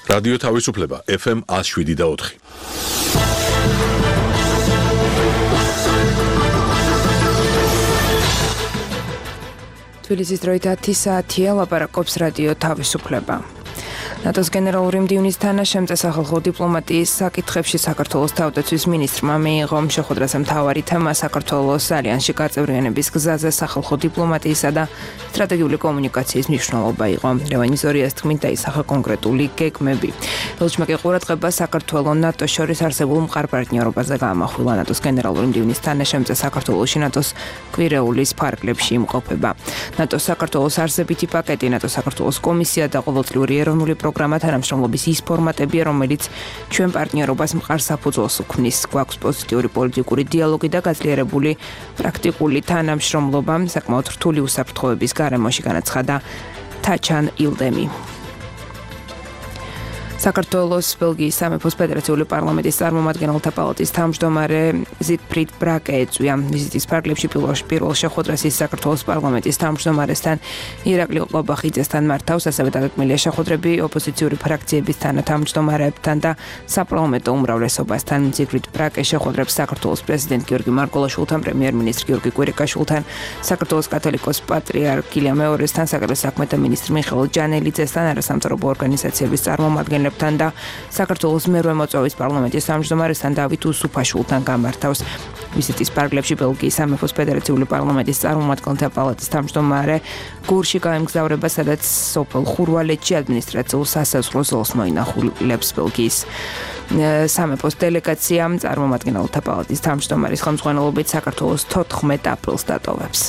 რადიო თავისუფლება FM 107.4. თბილისის დროით 10 საათია, ლაპარაკობს რადიო თავისუფლება. ნატოს გენერალური მდივნის თანაშემწე სახალხო დიპლომატიის საკითხებში საქართველოს თავდაცვის მინისტრმა მიიღო შეხვედრაზე მთავარი თემა საქართველოს ალიანსში გაწევრიანების გზაზე სახალხო დიპლომატიისა და სტრატეგიული კომუნიკაციის მნიშვნელობა იყო. ლევან იზორიას თქმით დაისახა კონკრეტული გეგმები. ელჩმაკი ყურადღება საქართველოს ნატოს შორის არსებულ მყარ პარტნიორობაზე გაამახვილა. ნატოს გენერალური მდივნის თანაშემწე საქართველოში ნატოს კვირეულის ფარგლებში იმყოფება. ნატოს საქართველოს არსებითი პაკეტი, ნატოს საქართველოს კომისია და ყოველწლიური ეროვნული პროგრამა თანამშრომლობის ის ფორმატებია, რომელიც ჩვენ პარტნიორობას მყარ საფუძველს უქმნის. გვაქვს პოზიტიური პოლიტიკური დიალოგი და გაძლიერებული პრაქტიკული თანამშრომლობა საკმაოდ რთული უსაფრთხოების გარემოში, განაცხადა თაჩან ილდემი. საქართველოს ბელგიის სამეფოს ფედერაციული პარლამენტის წარმომადგენელთა პალატის თავმჯდომარე ზიგფრიდ ბრაკე ეწვია. ვიზიტის ფარგლებში პირველ შეხვედრას ის საქართველოს პარლამენტის თავმჯდომარესთან ირაკლი ყობახიძესთან მართავს, ასევე დაგეგმილია შეხვედრები ოპოზიციური ფრაქციების თანათავმჯდომარეებთან და საპარლამენტო უმრავლესობასთან. ზიგფრიდ ბრაკე შეხვედრებს საქართველოს პრეზიდენტ გიორგი მარგველაშვილთან, პრემიერ-მინისტრ გიორგი კვირიკაშვილთან, საქართველოს კათოლიკოს პატრიარქ კილია მეორესთან, საგარეო საქმეთა მინისტრ მიხეილ ჯანელიძესთან, არასამთავრობო ორგანიზაციების წარმომადგენლებთან და საქართველოს მერვე მოწვევის პარლამენტის თავმჯდომარესთან დავით უსუფაშვილთან გამართავს. ვიზიტის ფარგლებში ბელგიის სამეფოს ფედერაციული პარლამენტის წარმომადგენელთა პალატის თავმჯდომარე გურში გაემგზავრება, სადაც სოფელ ხურვალეთში ადმინისტრაციულ სასაზღვრო ზოლს მოინახულებს. ბელგიის სამეფოს დელეგაცია წარმომადგენელთა პალატის თავმჯდომარის ხელმძღვანელობით საქართველოს 14 აპრილს დატოვებს.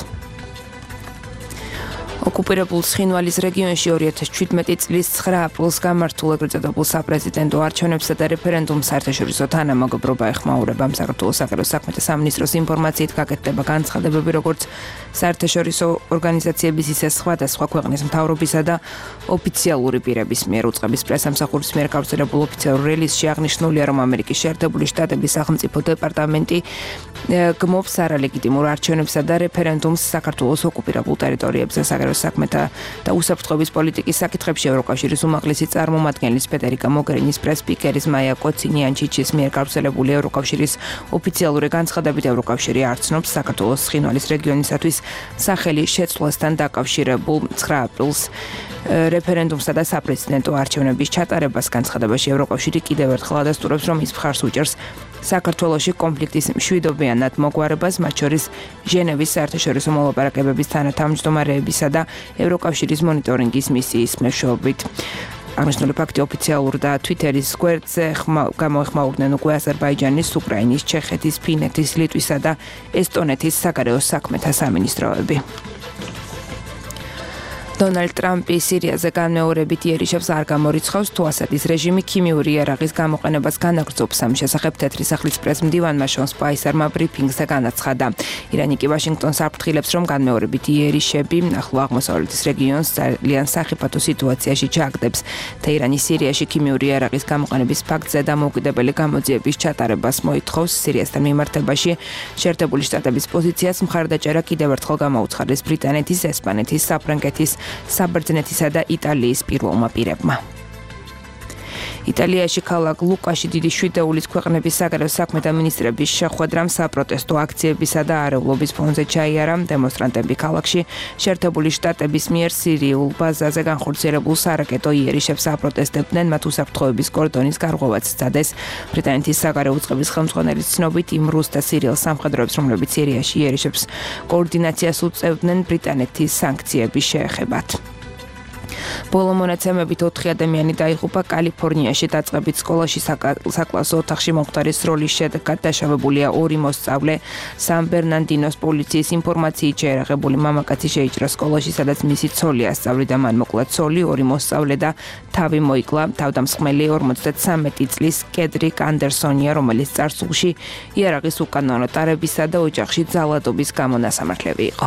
ოკუპირებულ ცხინვალის რეგიონში 2017 წლის 9 აპრილს გამართულ ეგრეთ წოდებულ საპრეზიდენტო არჩევნებსა და რეფერენდუმს საერთაშორისო თანამეგობრობა ეხმაურება. საქართველოს საგარეო საქმეთა სამინისტროს ინფორმაციით გაკეთდება განცხადებები, როგორც საერთაშორისო ორგანიზაციების, ისე სხვადასხვა ქვეყნის მთავრობისა და ოფიციალური პირების მიერ. უწყების პრესამსახურის მიერ გავრცელებულ ოფიციალურ რელიზში აღნიშნულია, რომ ამერიკის შეერთებული შტატების სახელმწიფო დეპარტამენტი გმობს არალეგიტიმურ არჩევნებსა და რეფერენდუმს საქართველოს ოკუპირებულ ტერიტორიებზე. საგარეო საქმეთა და უსაფრთხოების პოლიტიკის საკითხებში ევროკავშირის უმაღლესი წარმომადგენლის ფედერიკა მოგერინის პრეს-სპიკერის მაია კოცინიანჩიჩის მიერ გავრცელებული ევროკავშირის ოფიციალური განცხადებით ევროკავშირი არ ცნობს საქართველოს ცხინვალის რეგიონისათვის სახელი შეცვლასთან დაკავშირებულ 9 აპრილს რეფერენდუმსა და საპრეზიდენტო არჩევნების ჩატარებას. განცხადებაში ევროკავშირი კიდევ ერთხელ ადასტურებს, რომ ის მხარს უჭერს საქართველოში კონფლიქტის მშვიდობიანად მოგვარებას, მათ შორის ჟენევის საერთაშორისო მოლაპარაკებების თანათავმჯდომარეებისა და ევროკავშირის მონიტორინგის მისიის მეშვეობით. აღნიშნული ფაქტი ოფიციალურ და Twitter-ის გვერდზე გამოეხმაურდნენ უკვე აზერბაიჯანის, უკრაინის, ჩეხეთის, ფინეთის, ლიტვისა და ესტონეთის საგარეო საქმეთა სამინისტროები. დონალდ ტრამპი სირიაზე განმეორებით იერიშებს არ გამორიცხავს, თუ ასადის რეჟიმი ქიმიური იარაღის გამოყენებას განაგრძობს. ამ შესახებ თეთრი სახლის პრეს-მდივანმა შონ სპაისერმა ბრიფინგზე განაცხადა. ირანი კი ვაშინგტონს აფრთხილებს, რომ განმეორებით იერიშები ახლო აღმოსავლეთის რეგიონს ძალიან სახიფათო სიტუაციაში ჩააგდებს. თეირანი სირიაში ქიმიური იარაღის გამოყენების ფაქტზე დამოუკიდებელი გამოძიების ჩატარებას მოითხოვს. სირიასთან მიმართებაში შეერთებული შტატების პოზიციას მხარდაჭერა კიდევ ერთხელ გამოუცხადეს ბრიტანეთის, ესპანეთის, საფრანგეთის, საბერძნეთისა და იტალიის პირველმა პირებმა. იტალიაში ქალაქ ლუკაში დიდი შვიდეულის ქვეყნების საგარეო საქმეთა მინისტრების შეხვედრამ საპროტესტო აქციებისა და არეულობის ფონზე ჩაიარა. დემონსტრანტები ქალაქში შეერთებული შტატების მიერ სირიულ ბაზაზე განხორციელებულ სარაკეტო იერიშებს აპროტესტებდნენ, მათ უსაფრთხოების კორდონის გარღვევაც სცადეს. ბრიტანეთის საგარეო უწყების ხელმძღვანელის ცნობით, იმ რუს და სირიელ სამხედროებს, რომლებიც სირიაში იერიშებს კოორდინაციას უწევდნენ, ბრიტანეთის სანქციების შეეხებათ. ბოლო მონაცემებით 4 ადამიანი დაიღუპა კალიფორნიაში დაწყებით სკოლაში საკლასო ოთახში მომხდარის როლის შედეგად დაშავებულია 2 მოსწავლე. სან ბერნარდინოს პოლიციის ინფორმაციით შეერაღებული მამაკაცი შეიჭრა სკოლაში, სადაც მისი ცოლი ასწავლიდა, მან მოკლა ცოლი, 2 მოსწავლე და თავი მოიკლა. თავდამსხმელი 53 წლის კედრიკ ანდერსონია, რომელიც წარსულში იარაღის უკანონო ტარებისა და ოჯახში ძალადობის გამო ნასამართლები იყო.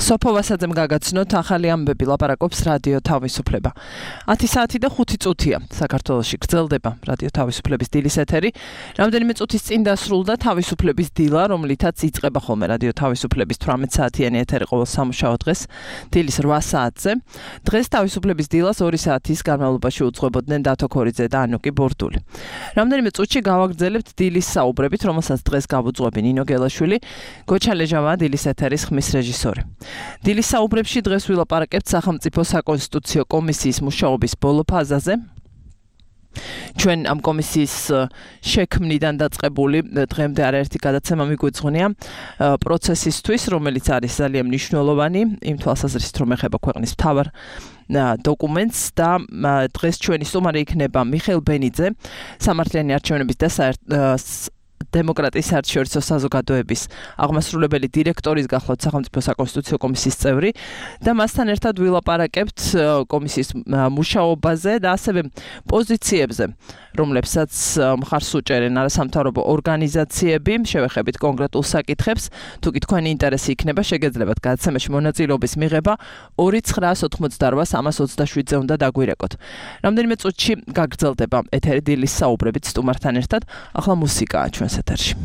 სოფო ვასაძემ გაგაცნოთ ახალი ამბები ლაპარაკობს რადიო თავისუფლება. 10 საათი და 5 წუთია საქართველოში გრძელდება რადიო თავისუფლების დილის ეთერი. რამდენიმე წუთის წინ დასრულდა თავისუფლების დილა, რომლითაც იწყება ხოლმე რადიო თავისუფლების 18 საათიანი ეთერი ყოველ სამუშაო დღეს დილის 8 საათზე. დღეს თავისუფლების დილას 2 საათის განმავლობაში უძღვებოდნენ დათო ქორიძე და ანუკი ბორდული. რამდენიმე წუთში გავაგრძელებთ დილის საუბრებით, რომელსაც დღეს გავუძღვები ნინო გელაშვილი, გოჩა ლეჟავა დილის ეთერის ხმის რეჟისორი. დილის საუბრებში დღეს ვილაპარაკებთ სახელმწიფო საკონსტიტუციო კომისიის მუშაობის ბოლო ფაზაზე. ჩვენ ამ კომისიის შექმნიდან დაწყებული დღემდე არაერთი გადაცემა მიგვეძღვნია პროცესისთვის, რომელიც არის ძალიან მნიშვნელოვანი იმ თვალსაზრისით, რომ ეხება ქვეყნის მთავარ დოკუმენტს და დღეს ჩვენი სტუმარი იქნება მიხეილ ბენიძე, სამართლიანი არჩევნების და დემოკრატიის საერთაშორისო საზოგადოების აღმასრულებელი დირექტორის გახლავთ სახელმწიფო საკონსტიტუციო კომისიის წევრი და მასთან ერთად ვილაპარაკებთ კომისიის მუშაობაზე და ასევე პოზიციებზე, რომლებსაც მხარს უჭერენ არასამთავრობო ორგანიზაციები. შევეხებით კონკრეტულ საკითხებს. თუ კი თქვენი ინტერესი იქნება, შეგეძლებათ გადაცემაში მონაწილეობის მიღება 2988327-ზე უნდა დაგვირეკოთ. რამდენიმე წუთში გაგრძელდება ეთერი დილის საუბრებით სტუმართან ერთად. ახლა მუსიკაა ჩვენს ეთერში.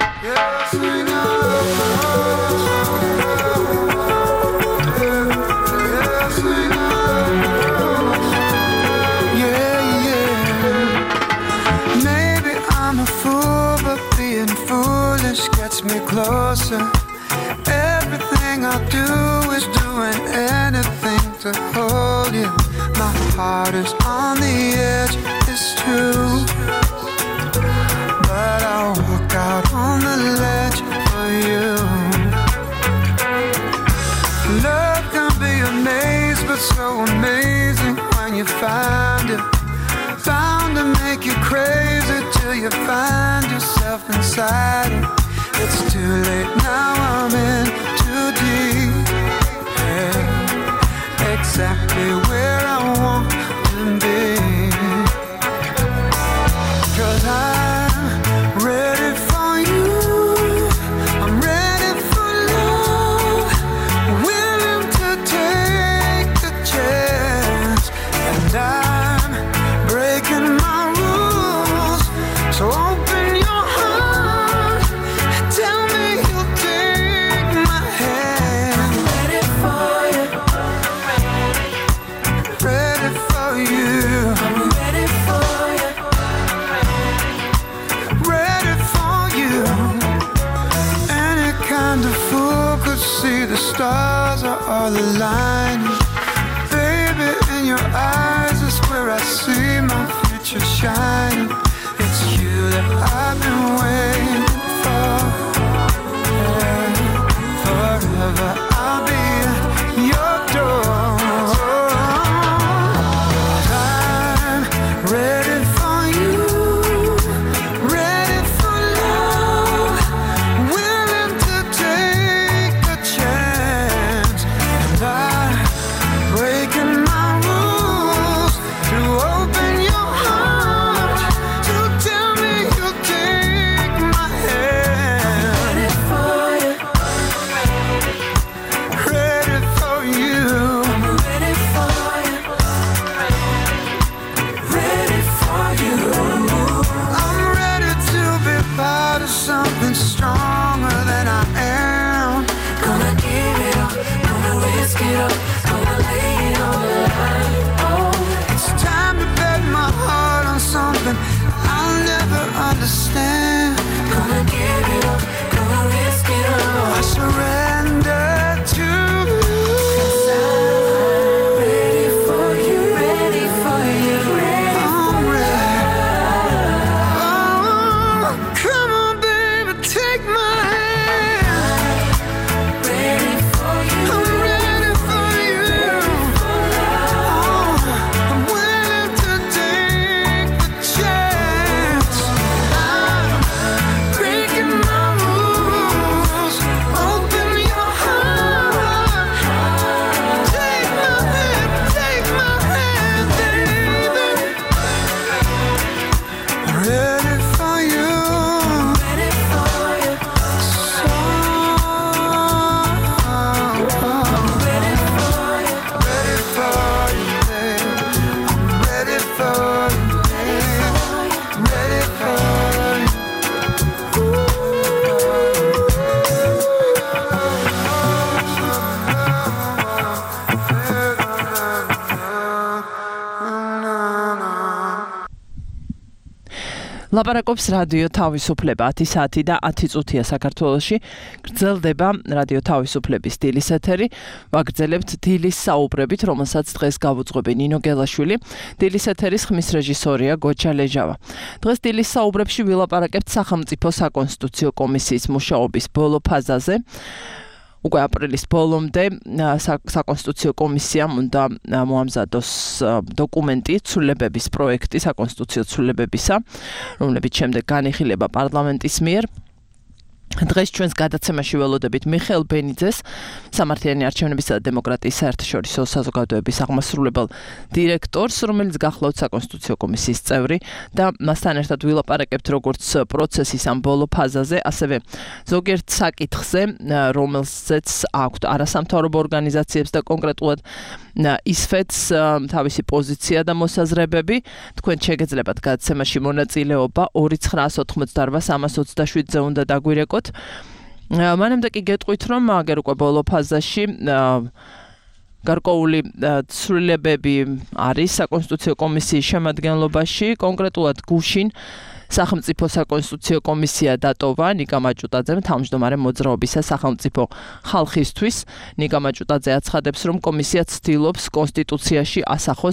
Gets me closer. Everything I do is doing anything to hold you. My heart is on the edge, it's true. But I'll walk out on the ledge for you. Love can be a maze, but so amazing when you find it. Bound to make you crazy till you find yourself inside it. It's too late now, I'm in too deep. Yeah, exactly where I want to be. 'Cause I'm ready for you. I'm ready for love. Willing to take the chance. And I'm breaking my rules. So open your heart. Tell me you'll take my hand. I'm ready for you. Ready for you. I'm ready for you. Ready for you. Any kind of fool could see the stars are all aligning. Baby, in your eyes is where I see my future shining. It's you that I've been waiting for. Yeah, forever I'll be at your door. I'm ready for you. Ready for love. Willing to take a chance. And I'm breaking my rules to open your heart. So tell me you'll take my ლაპარაკობს რადიო თავისუფლება 10 საათი და 10 წუთია საქართველოში. გრძელდება რადიო თავისუფლების დილის ეთერი. ვაგრძელებთ დილის საუბრებით, რომელსაც დღეს გავუძღვები ნინო გელაშვილი. დილის ეთერის ხმის რეჟისორია გოჩა ლეჟავა. დღეს დილის საუბრებში ვილაპარაკებთ სახელმწიფო საკონსტიტუციო კომისიის მუშაობის ბოლო ფაზაზე. უკვე აპრილის ბოლომდე საკონსტიტუციო კომისიამ უნდა მოამზადოს დოკუმენტი ცვლილებების პროექტი საკონსტიტუციო ცვლილებებისა, რომლებიც შემდეგ განიხილება პარლამენტის მიერ. დღეს ჩვენს გადაცემაში ველოდებით მიხეილ ბენიძეს, სამართლიანი არჩევნებისა და დემოკრატიის საერთაშორისო საზოგადოების აღმასრულებელ დირექტორს, რომელიც გახლავთ საკონსტიტუციო კომისიის წევრი და მასთან ერთად ვილაპარაკებთ როგორც პროცესის ამ ბოლო ფაზაზე, ასევე ზოგიერთ საკითხზე, რომელზეც აქვთ არასამთავრობო ორგანიზაციებს და კონკრეტულად ისფეთს თავისი პოზიცია და მოსაზრებები. თქვენ შეგეძლებათ გადაცემაში მონაწილეობა 2988327-ზე უნდა დაგვირეკოთ. მანამდე კი გეტყვით, რომ აგერ უკვე ბოლო ფაზაში გარკვეული ცვლილებები არის საკონსტიტუციო კომისიის შემადგენლობაში, კონკრეტულად გუშინ სახელმწიფო საკონსტიტუციო კომისია დატოვა ნიკა მაჭუტაძემ, თავმჯდომარე მოძრაობისა სახელმწიფო ხალხისთვის. ნიკა მაჭუტაძე აცხადებს, რომ კომისია ცდილობს კონსტიტუციაში ასახოს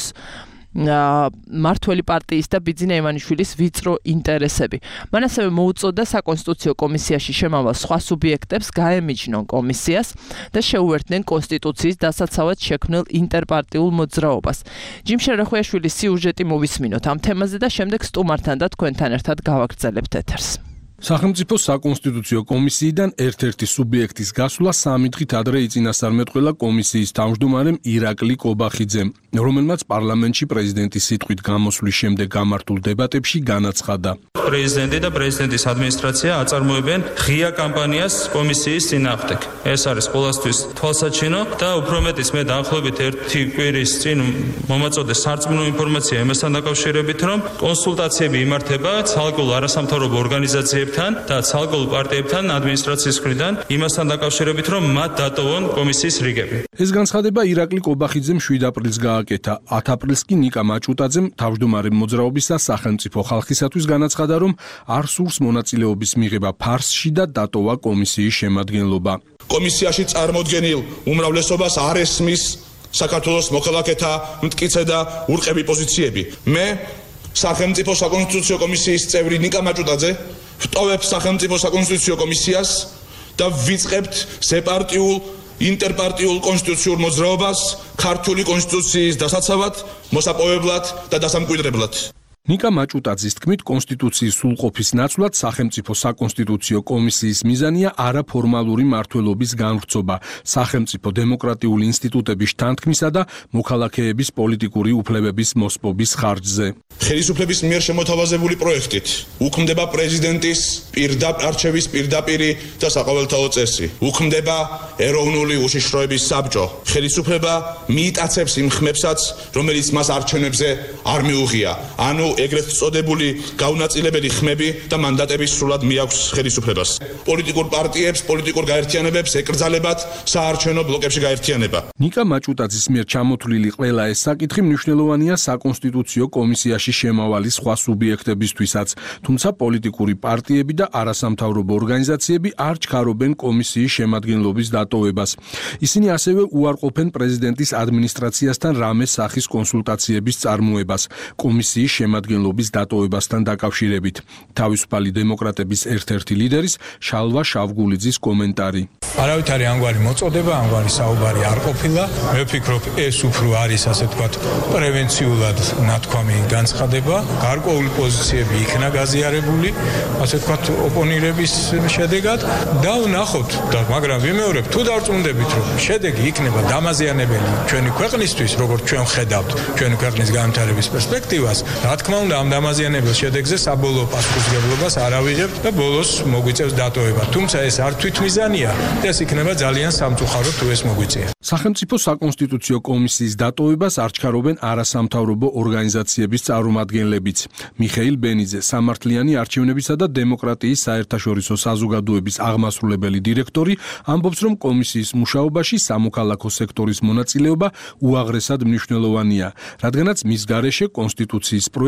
მართველი პარტიის და ბიძინა ივანიშვილის ვიწრო ინტერესები. მან ასევე მოუწოდა საკონსტიტუციო კომისიაში შემავალ სხვა სუბიექტებს გაემიჯნონ კომისიას და შეუერთდნენ კონსტიტუციის დასაცავად შექმნილ ინტერპარტიულ მოძრაობას. ჯიმშე რახვიაშვილის სიუჟეტი მოვისმინოთ ამ თემაზე და შემდეგ სტუმართან და თქვენთან ერთად გავაგრძელებთ ეთერს. სახელმწიფო საკონსტიტუციო კომისიიდან ერთ-ერთი სუბიექტის გასვლა 3 დღით ადრე იწინასწარმეტყველა კომისიის თავმჯდომარემ ირაკლი კობახიძემ, რომელმაც პარლამენტში პრეზიდენტის სიტყვით გამოსვლის შემდეგ გამართულ დებატებში განაცხადა. პრეზიდენტი და პრეზიდენტის ადმინისტრაცია აწარმოებენ ღია კამპანიას კომისიის წინააღმდეგ. ეს არის ყველასთვის თვალსაჩინო და უფრო მეტიც მე დაახლოებით 1 კვირის წინ მომაწოდე სარწმუნო ინფორმაცია იმასთან დაკავშირებით, რომ კონსულტაციები იმართება ცალკეულ არასამთავრობო ორგანიზაციებთან და ცალკეულ პარტიებთან ადმინისტრაციის მხრიდან იმასთან დაკავშირებით, რომ მათ დატოვონ კომისიის რიგები. ეს განცხადება ირაკლი კობახიძემ 7 აპრილს გააკეთა. 10 aprilს კი ნიკა მაჭუტაძემ თავმჯდომარე მოძრაობისა სახელმწიფო ხალხისათვის განაცხადა, რომ არ სურს მონაწილეობის მიღება ფარსში და დატოვა კომისიის შემადგენლობა. კომისიაში წარმოდგენილ უმრავლესობას არ ესმის საქართველოს მოქალაქეთა მტკიცე და ურყევი პოზიციები. მე სახელმწიფო საკონსტიტუციო კომისიის წევრი ნიკა მაჭუტაძე ვტოვებ სახელმწიფო საკონსტიტუციო კომისიას და ვიწყებთ სეპარტიულ ინტერპარტიულ კონსტიტუციურ მოძრაობას ქართული კონსტიტუციის დასაცავად, მოსაპოვებლად და დასამკვიდრებლად. ნიკა მაჭუტაძის თქმით, კონსტიტუციის სრულყოფის ნაცვლად სახელმწიფო საკონსტიტუციო კომისიის მიზანია არაფორმალური მმართველობის განვრცობა, სახელმწიფო დემოკრატიული ინსტიტუტების შთანთქმისა და მოქალაქეების პოლიტიკური უფლებების მოსპობის ხარჯზე. ხელისუფლების მიერ შემოთავაზებული პროექტით უქმდება პრეზიდენტის არჩევის პირდაპირი და საყოველთაო წესი. უქმდება ეროვნული უშიშროების საბჭო. ხელისუფლება მიიტაცებს იმ ხმებსაც, რომელიც მას არჩევნებზე არ მიუღია. ანუ ეგრეთ წოდებული გაუნაწილებელი ხმები და მანდატები სრულად მიაქვს ხელისუფლებას. პოლიტიკურ პარტიებს, პოლიტიკურ გაერთიანებებს ეკრძალებათ საარჩევნო ბლოკებში გაერთიანება. ნიკა მაჭუტაძის მიერ ჩამოთვლილი ყველა ეს საკითხი მნიშვნელოვანია საკონსტიტუციო კომისიაში შემავალი სხვა სუბიექტებისთვისაც, თუმცა პოლიტიკური პარტიები და არასამთავრობო ორგანიზაციები არ ჩქარობენ კომისიის შემადგენლობის დატოვებას. ისინი ასევე უარყოფენ პრეზიდენტის ადმინისტრაციასთან რამე სახის კონსულტაციების წარმოებას კომისიის შემადგენლობის დატოვებასთან დაკავშირებით. თავისუფალი დემოკრატების ერთ-ერთი ლიდერის შალვა შავგულიძის კომენტარი. არავითარი ამგვარი მოწოდება, ამგვარი საუბარი არ ყოფილა. მე ვფიქრობ, ეს უფრო არის ასე ვთქვათ პრევენციულად ნათქვამი განცხადება. გარკვეული პოზიციები იქნა გაზიარებული, ასე ვთქვათ ოპონირების შედეგად და ვნახოთ, მაგრამ ვიმეორებ, თუ დარწმუნდებით, რომ შედეგი იქნება დამაზიანებელი ჩვენი ქვეყნისთვის, როგორც ჩვენ ხედავთ ჩვენი ქვეყნის განვითარების პერსპექტივას, რა თქმა უნდა, ამ დამაზიანებელ შედეგზე საბოლოო პასუხისმგებლობას არ ავიღებთ და ბოლოს მოგვიწევს დატოვება. თუმცა ეს არ თვითმიზანია, ეს იქნება ძალიან სამწუხარო თუ ეს მოგვიწია. სახელმწიფო საკონსტიტუციო კომისიის დატოვებას არ ჩქარობენ არასამთავრობო ორგანიზაციების წარმომადგენლებიც. მიხეილ ბენიძე, სამართლიანი არჩევნებისა და დემოკრატიის საერთაშორისო საზოგადოების აღმასრულებელი დირექტორი, ამბობს, რომ კომისიის მუშაობაში სამოქალაქო სექტორის მონაწილეობა უაღრესად მნიშვნელოვანია, რადგანაც მის გარეშე კონსტიტუციის პროექტი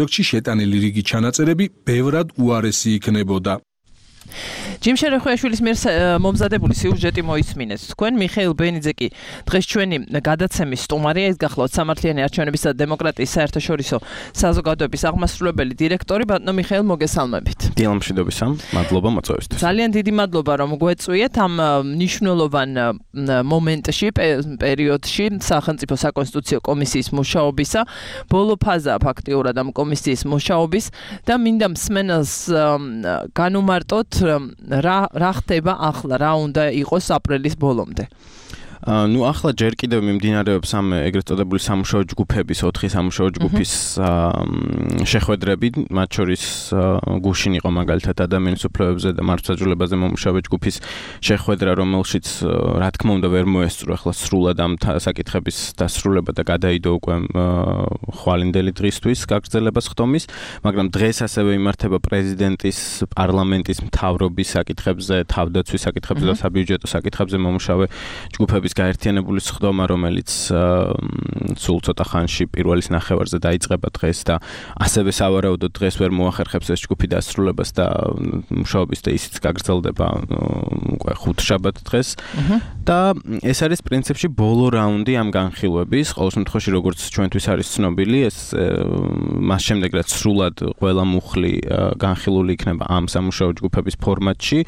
პროექტში შეტანილი რიგი ჩანაწერები ბევრად უარესი იქნებოდა. ჯიმ შერეხვეაშვილის მიერ მომზადებული სიუჟეტი მოისმინეთ. თქვენ მიხეილ ბენიძე კი დღეს ჩვენი გადაცემის სტუმარია, ის გახლავთ სამართლიანი არჩევნებისა და დემოკრატიის საერთაშორისო საზოგადოების აღმასრულებელი დირექტორი. ბატონო მიხეილ, მოგესალმებით. დილამშვიდობისა, მადლობა მოწვევისთვის. ძალიან დიდი მადლობა, რომ გვეწვიეთ ამ მნიშვნელოვან მომენტში, პერიოდში სახელმწიფო საკონსტიტუციო კომისიის მუშაობისა. ბოლო ფაზაა ფაქტიურად ამ კომისიის მუშაობის და მინდა მსმენელს განუმარტოთ რა ხდება ახლა, რა უნდა იყოს აპრილის ბოლომდე. ნუ ახლა ჯერ კიდევ მიმდინარეობს ამ ეგრეთ წოდებული სამუშაო ჯგუფების 4 სამუშაო ჯგუფის შეხვედრები, მათ შორის გუშინ იყო მაგალითად ადამიანის უფლებებზე და მართლმსაჯულებაზე მომუშავე ჯგუფის შეხვედრა, რომელშიც რა თქმა უნდა ვერ მოესწრო ახლა სრულად ამ საკითხების დასრულება და გადაიდო უკვე ხვალინდელი დღისთვის გაგრძელებას ხდომის, მაგრამ დღეს ასევე იმართება პრეზიდენტის, პარლამენტის მთავრობის საკითხებზე, თავდაცვის საკითხებზე და საბიუჯეტო საკითხებზე მომუშავე ჯგუფების გაერთიანებული სხდომა, რომელიც სულ ცოტა ხანში პირველის ნახევარზე დაიწყება დღეს და ასევე სავარაუდოდ დღეს ვერ მოახერხებს ეს ჯგუფი დასრულებას და მუშაობის და ისიც გაგრძელდება უკვე ხუთშაბათ დღეს და ეს არის პრინციპში ბოლო რაუნდი ამ განხილვების. ყოველ შემთხვევაში როგორც ჩვენთვის არის ცნობილი, ეს მას შემდეგ რაც სრულად ყველა მუხლი განხილული იქნება ამ სამუშაო ჯგუფების ფორმატში,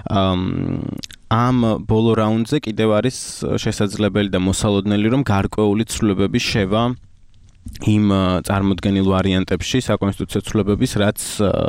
ამ ბოლო რაუნდზე კიდევ არის შესაძლებელი და მოსალოდნელი, რომ გარკვეული ცვლილებები შევა იმ წარმოდგენილ ვარიანტებში საკონსტიტუციო ცვლილებების, რაც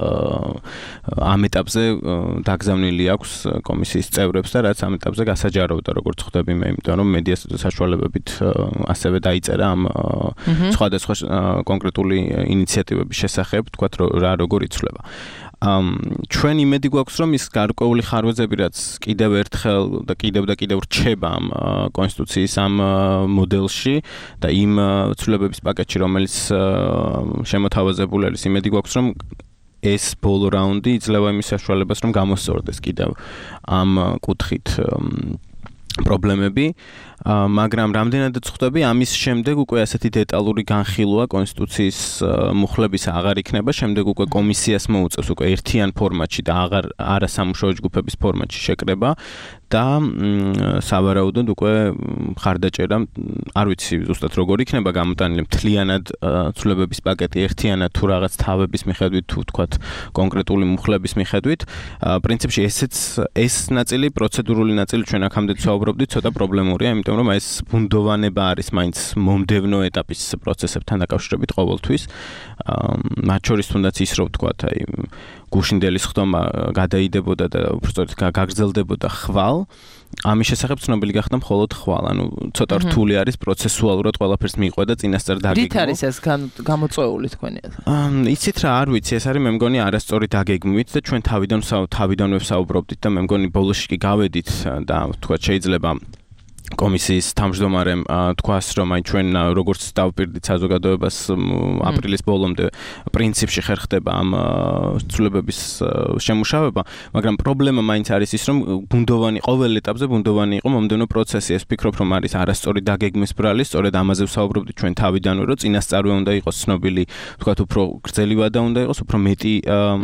ამ ეტაპზე დაგზავნილი აქვს კომისიის წევრებს და რაც ამ ეტაპზე გასაჯაროვდა, როგორც ხვდები მე, იმიტომ რომ მედიას საშუალებებით ასევე დაიწერა ამ სხვადასხვა კონკრეტული ინიციატივების შესახებ, თქვათ რა როგორ იცვლება. ჩვენ იმედი გვაქვს, რომ ის გარკვეული ხარვეზები, რაც კიდევ ერთხელ და კიდევ რჩება ამ კონსტიტუციის ამ მოდელში და იმ ცვლილებების პაკეტში, რომელიც შემოთავაზებული არის, იმედი გვაქვს, რომ ეს ბოლო რაუნდი იძლევა იმის საშუალებას, რომ გამოსწორდეს კიდევ ამ კუთხით პრობლემები, მაგრამ რამდენადაც ხვდები, ამის შემდეგ უკვე ასეთი დეტალური განხილვა კონსტიტუციის მუხლების აღარ იქნება, შემდეგ უკვე კომისიას მოუწევს უკვე ერთიან ფორმატში და არა სამუშაო ჯგუფების ფორმატში შეკრება და სავარაუდოდ უკვე ხარდაჭერა, არ ვიცი ზუსტად როგორ იქნება გამოტანილი, მთლიანად ცვლილებების პაკეტი ერთიანად თუ რაღაც თავების მიხედვით, თუ თქვათ კონკრეტული მუხლების მიხედვით. პრინციპში ეს ნაწილი, პროცედურული ნაწილი ჩვენ აქამდე ვსაუბრობდით, ცოტა პრობლემურია, იმიტომ რომ ეს ბუნდოვანება არის მაინც მომდევნო ეტაპის პროცესებთან დაკავშირებით ყოველთვის. მათ შორის თუნდაც ის რომ ვთქვათ, აი გუშინდელი სხდომა გადაიდებოდა და უბრალოდ გაგრძელდებოდა ხვალ, ამის შესახებ ცნობილი გახდა მხოლოდ ხვალ, ანუ ცოტა რთული არის პროცესუალურად ყველაფერს მიყვება და წინასწარ დაგეგმო. რით არის ეს გამოწვეული თქვენი? იცით რა, არ ვიცი, ეს არის მე მგონი არასწორი დაგეგმვით და ჩვენ თავიდანვე ვსაუბრობდით და მე მგონი ბოლოში კი გავედით და თქვათ შეიძლება კომისიის თავმჯდომარემ თქვას, რომ აი ჩვენ როგორც დავპირდით საზოგადოებას აპრილის ბოლომდე პრინციპში ხერხდება ამ ცვლილებების შემუშავება, მაგრამ პრობლემა მაინც არის ის, რომ ყოველ ეტაპზე ბუნდოვანი იყო მომდევნო პროცესი. ეს ვფიქრობ, რომ არის არასწორი დაგეგმვის ბრალი, სწორედ ამაზე ვსაუბრობდით ჩვენ თავიდანვე, რომ წინასწარვე უნდა იყოს ცნობილი, თქვათ უფრო გრძელი ვადა უნდა იყოს, უფრო მეტი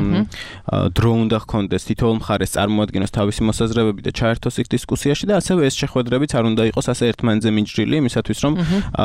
დრო უნდა ჰქონდეს თითოეულ მხარეს წარმოადგინოს თავისი მოსაზრებები და ჩაერთოს იქ დისკუსიაში და ასევე ეს შეხვედრებიც არ უნდა იყოს ასე ერთმანეთზე მიჯრილი, იმისათვის რომ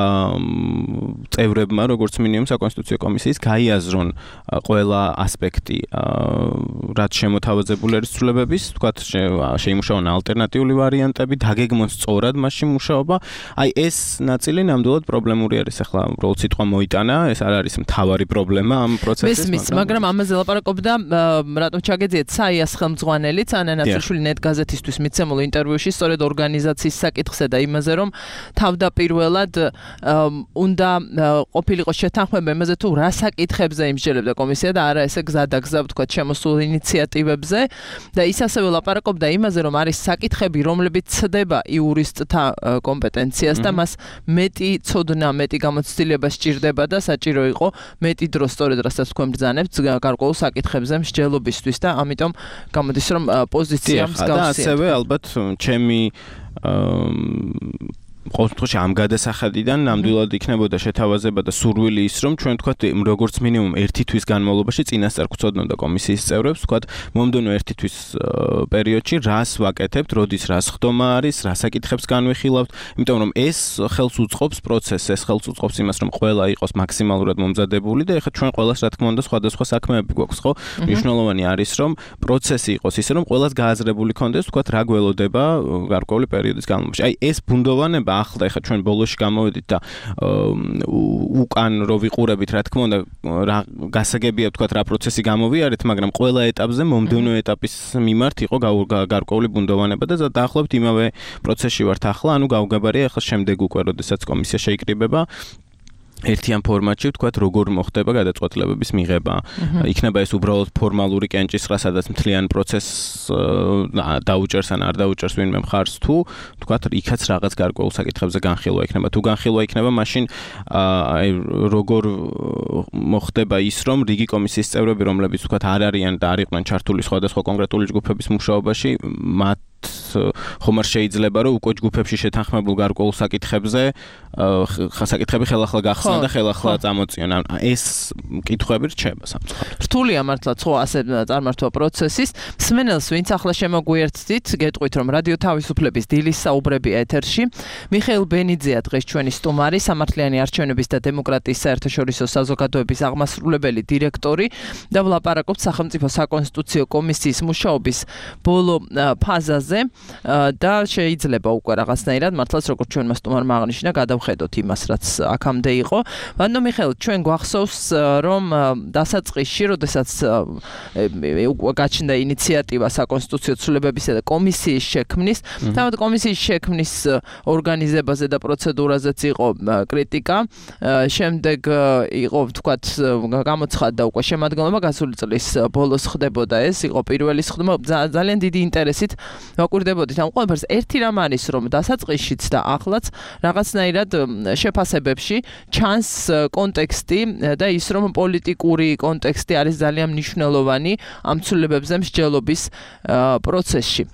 წევრებმა, როგორც მინიმუმ საკონსტიტუციო კომისიის გაიაზრონ ყველა ასპექტი, რაც შემოთავაზებული არის ცვლილებების, თქვათ შეიმუშაონ ალტერნატიული ვარიანტები, დაგეგმონ სწორად მასში მუშაობა. აი ეს ნაწილი ნამდვილად პრობლემური არის. ახლა უბრალოდ სიტყვა მოიტანა, ეს არ არის მთავარი პრობლემა ამ პროცესის, მაგრამ ამაზე ლაპარაკობდა რატომ ჩაგეძიეთ საიას ხელმძღვანელიც ანა ნაცრიშვილი net გაზეთისთვის მიცემულ ინტერვიუში, სწორედ ორგანიზაციის საკითხზე და იმაზე, რომ თავდაპირველად უნდა ყოფილიყო შეთანხმება იმაზე, თუ რა საკითხებზე იმსჯელებდა კომისია და არა ესე გზადაგზა, ვთქვათ, შემოსულ ინიციატივებზე და ის ასევე ლაპარაკობდა იმაზე, რომ არის საკითხები, რომლებიც ცდება იურისტთა კომპეტენციას და მას მეტი ცოდნა, მეტი გამოცდილება სჭირდება და საჭირო იყო მეტი დრო, სწორედ რასაც თქვენ ბრძანებთ გარკვეულ საკითხებზე მსჯელობისთვის და ამიტომ გამოდის, რომ პოზიცია მსგავსია. და ასევე ალბათ ჩემი ყოველთვის ამ გადასახედიდან ნამდვილად იქნებოდა შეთავაზება და სურვილი ის რომ ჩვენ თქვათ როგორც მინიმუმ 1 თვის განმავლობაში წინასწარ გვწოდნოდა კომისიის წევრებს თქვათ მომდენო 1 თვის პერიოდში რას ვაკეთებთ, როდის რას ხდომა არის, რა საკითხებს განვიხილავთ, იმიტომ რომ ეს ხელს უწყობს პროცესს, ეს ხელს უწყობს იმას რომ ყველა იყოს მაქსიმალურად მომზადებული და ეხლა ჩვენ ყველას რა თქმა უნდა სხვადასხვა საქმეები გვაქვს, ხო? მნიშვნელოვანი არის რომ პროცესი იყოს ისე რომ ყველას გააზრებული კონდეს თქვათ რა გველოდება გარკვეული პერიოდის განმავლობაში. აი ეს ბუნდოვანება ახლა ეხლა ჩვენ ბოლოში გამოვედით და უკან რო ვიყურებით რა თქმა უნდა რა გასაგებია თქვათ რა პროცესი გამოვიარეთ, მაგრამ ყველა ეტაპზე მომდევნო ეტაპის მიმართ იყო გარკვეული ბუნდოვანება და დაახლოებით იმავე პროცესში ვართ ახლა, ანუ გავგაბარია ახლა შემდეგ უკვე როდესაც კომისია შეიკრიბება ერთიან ფორმატში ვთქვათ როგორ მოხდება გადაწყვეტილებების მიღება. იქნება ეს უბრალოდ ფორმალური კენჭისყრა, სადაც მთლიან პროცესს დაუჭერს ან არ დაუჭერს ვინმე მხარს თუ ვთქვათ იქაც რაღაც გარკვეულ საკითხებზე განხილვა იქნება. თუ განხილვა იქნება, მაშინ როგორ მოხდება ის რომ რიგი კომისიის წევრები, რომლებიც ვთქვათ არ არიან და არ იყვნენ ჩართული სხვადასხვა კონკრეტული ჯგუფების მუშაობაში, მათ ხომ არ შეიძლება რომ უკვე ჯგუფებში შეთანხმებულ გარკვეულ საკითხებზე საკითხები ხელახლა გახსნა და ხელახლა წამოწიონ. ეს კითხვები რჩება სამწუხაროდ. რთულია მართლაც ხო ასე წარმართვა პროცესის. მსმენელს ვინც ახლა შემოგვიერთდით, გეტყვით რომ რადიო თავისუფლების დილის საუბრები ეთერში. მიხეილ ბენიძეა დღეს ჩვენი სტუმარი, სამართლიანი არჩევნების და დემოკრატიის საერთაშორისო საზოგადოების აღმასრულებელი დირექტორი და ვლაპარაკობთ სახელმწიფო საკონსტიტუციო კომისიის მუშაობის ბოლო ფაზაზე. და შეიძლება უკვე რაღაცნაირად მართლაც როგორც ჩვენმა სტუმარმა აღნიშნა გადავხედოთ იმას რაც აქამდე იყო. ბანდო მიხეილ, ჩვენ გვახსოვს რომ დასაწყისში, როდესაც გაჩნდა ინიციატივა საკონსტიტუციო ცვლილებებისა და კომისიის შექმნის, თავად კომისიის შექმნის ორგანიზებაზე და პროცედურაზეც იყო კრიტიკა. შემდეგ იყო ვთქვათ გამოცხადდა უკვე შემადგენლობა გასული წლის ბოლოს ხდებოდა ეს, იყო პირველი სხდომა, ძალიან დიდი ინტერესით ვაკვირდებოდით ამ ყველაფერს. ერთი რამ არის რომ დასაწყისშიც და ახლაც რაღაცნაირად შეფასებებში ჩანს კონტექსტი და ის რომ პოლიტიკური კონტექსტი არის ძალიან მნიშვნელოვანი ამ ცვლილებებზე მსჯელობის პროცესში.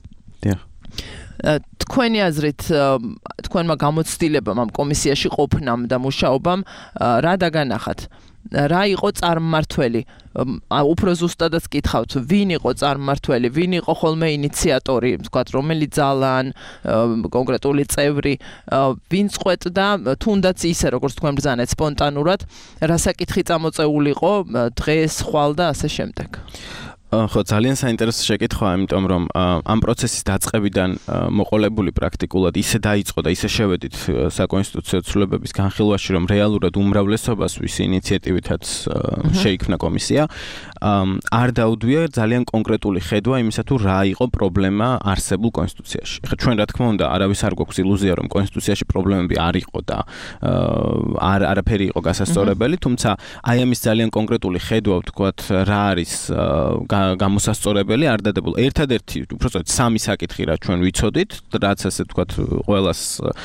თქვენი აზრით თქვენმა გამოცდილებამ ამ კომისიაში ყოფნამ და მუშაობამ რა დაგანახათ? რა იყო წარმმართველი? უფრო ზუსტადაც კითხავთ, ვინ იყო წარმმართველი, ვინ იყო ხოლმე ინიციატორი, ვთქვათ, რომელი ძალა ან კონკრეტული წევრი, ვინ წყვეტდა, თუნდაც ისე როგორც თქვენ ბრძანეთ სპონტანურად, რა საკითხი წამოწეულიყო დღეს, ხვალ და ასე შემდეგ. ხო, ძალიან საინტერესო შეკითხვაა, იმიტომ რომ ამ პროცესის დაწყებიდან მოყოლებული პრაქტიკულად ისე დაიწყო და ისე შევედით საკონსტიტუციო ცვლილებების განხილვაში, რომ რეალურად უმრავლესობას ვის ინიციატივითაც შეიქმნა კომისია, არ დაუდვია ძალიან კონკრეტული ხედვა იმისა თუ რა იყო პრობლემა არსებულ კონსტიტუციაში. ხა ჩვენ რა თქმა უნდა არავის არ გვაქვს ილუზია რომ კონსტიტუციაში პრობლემები არ იყო და არაფერი იყო გასასწორებელი, თუმცა აი ამის ძალიან კონკრეტული ხედვა ვთქვათ რა არის გამოსასწორებელი არ დადებულ. ერთადერთი უბრალოდ სამი საკითხი რა ჩვენ ვიცოდით, რაც ასე ვთქვათ ყველას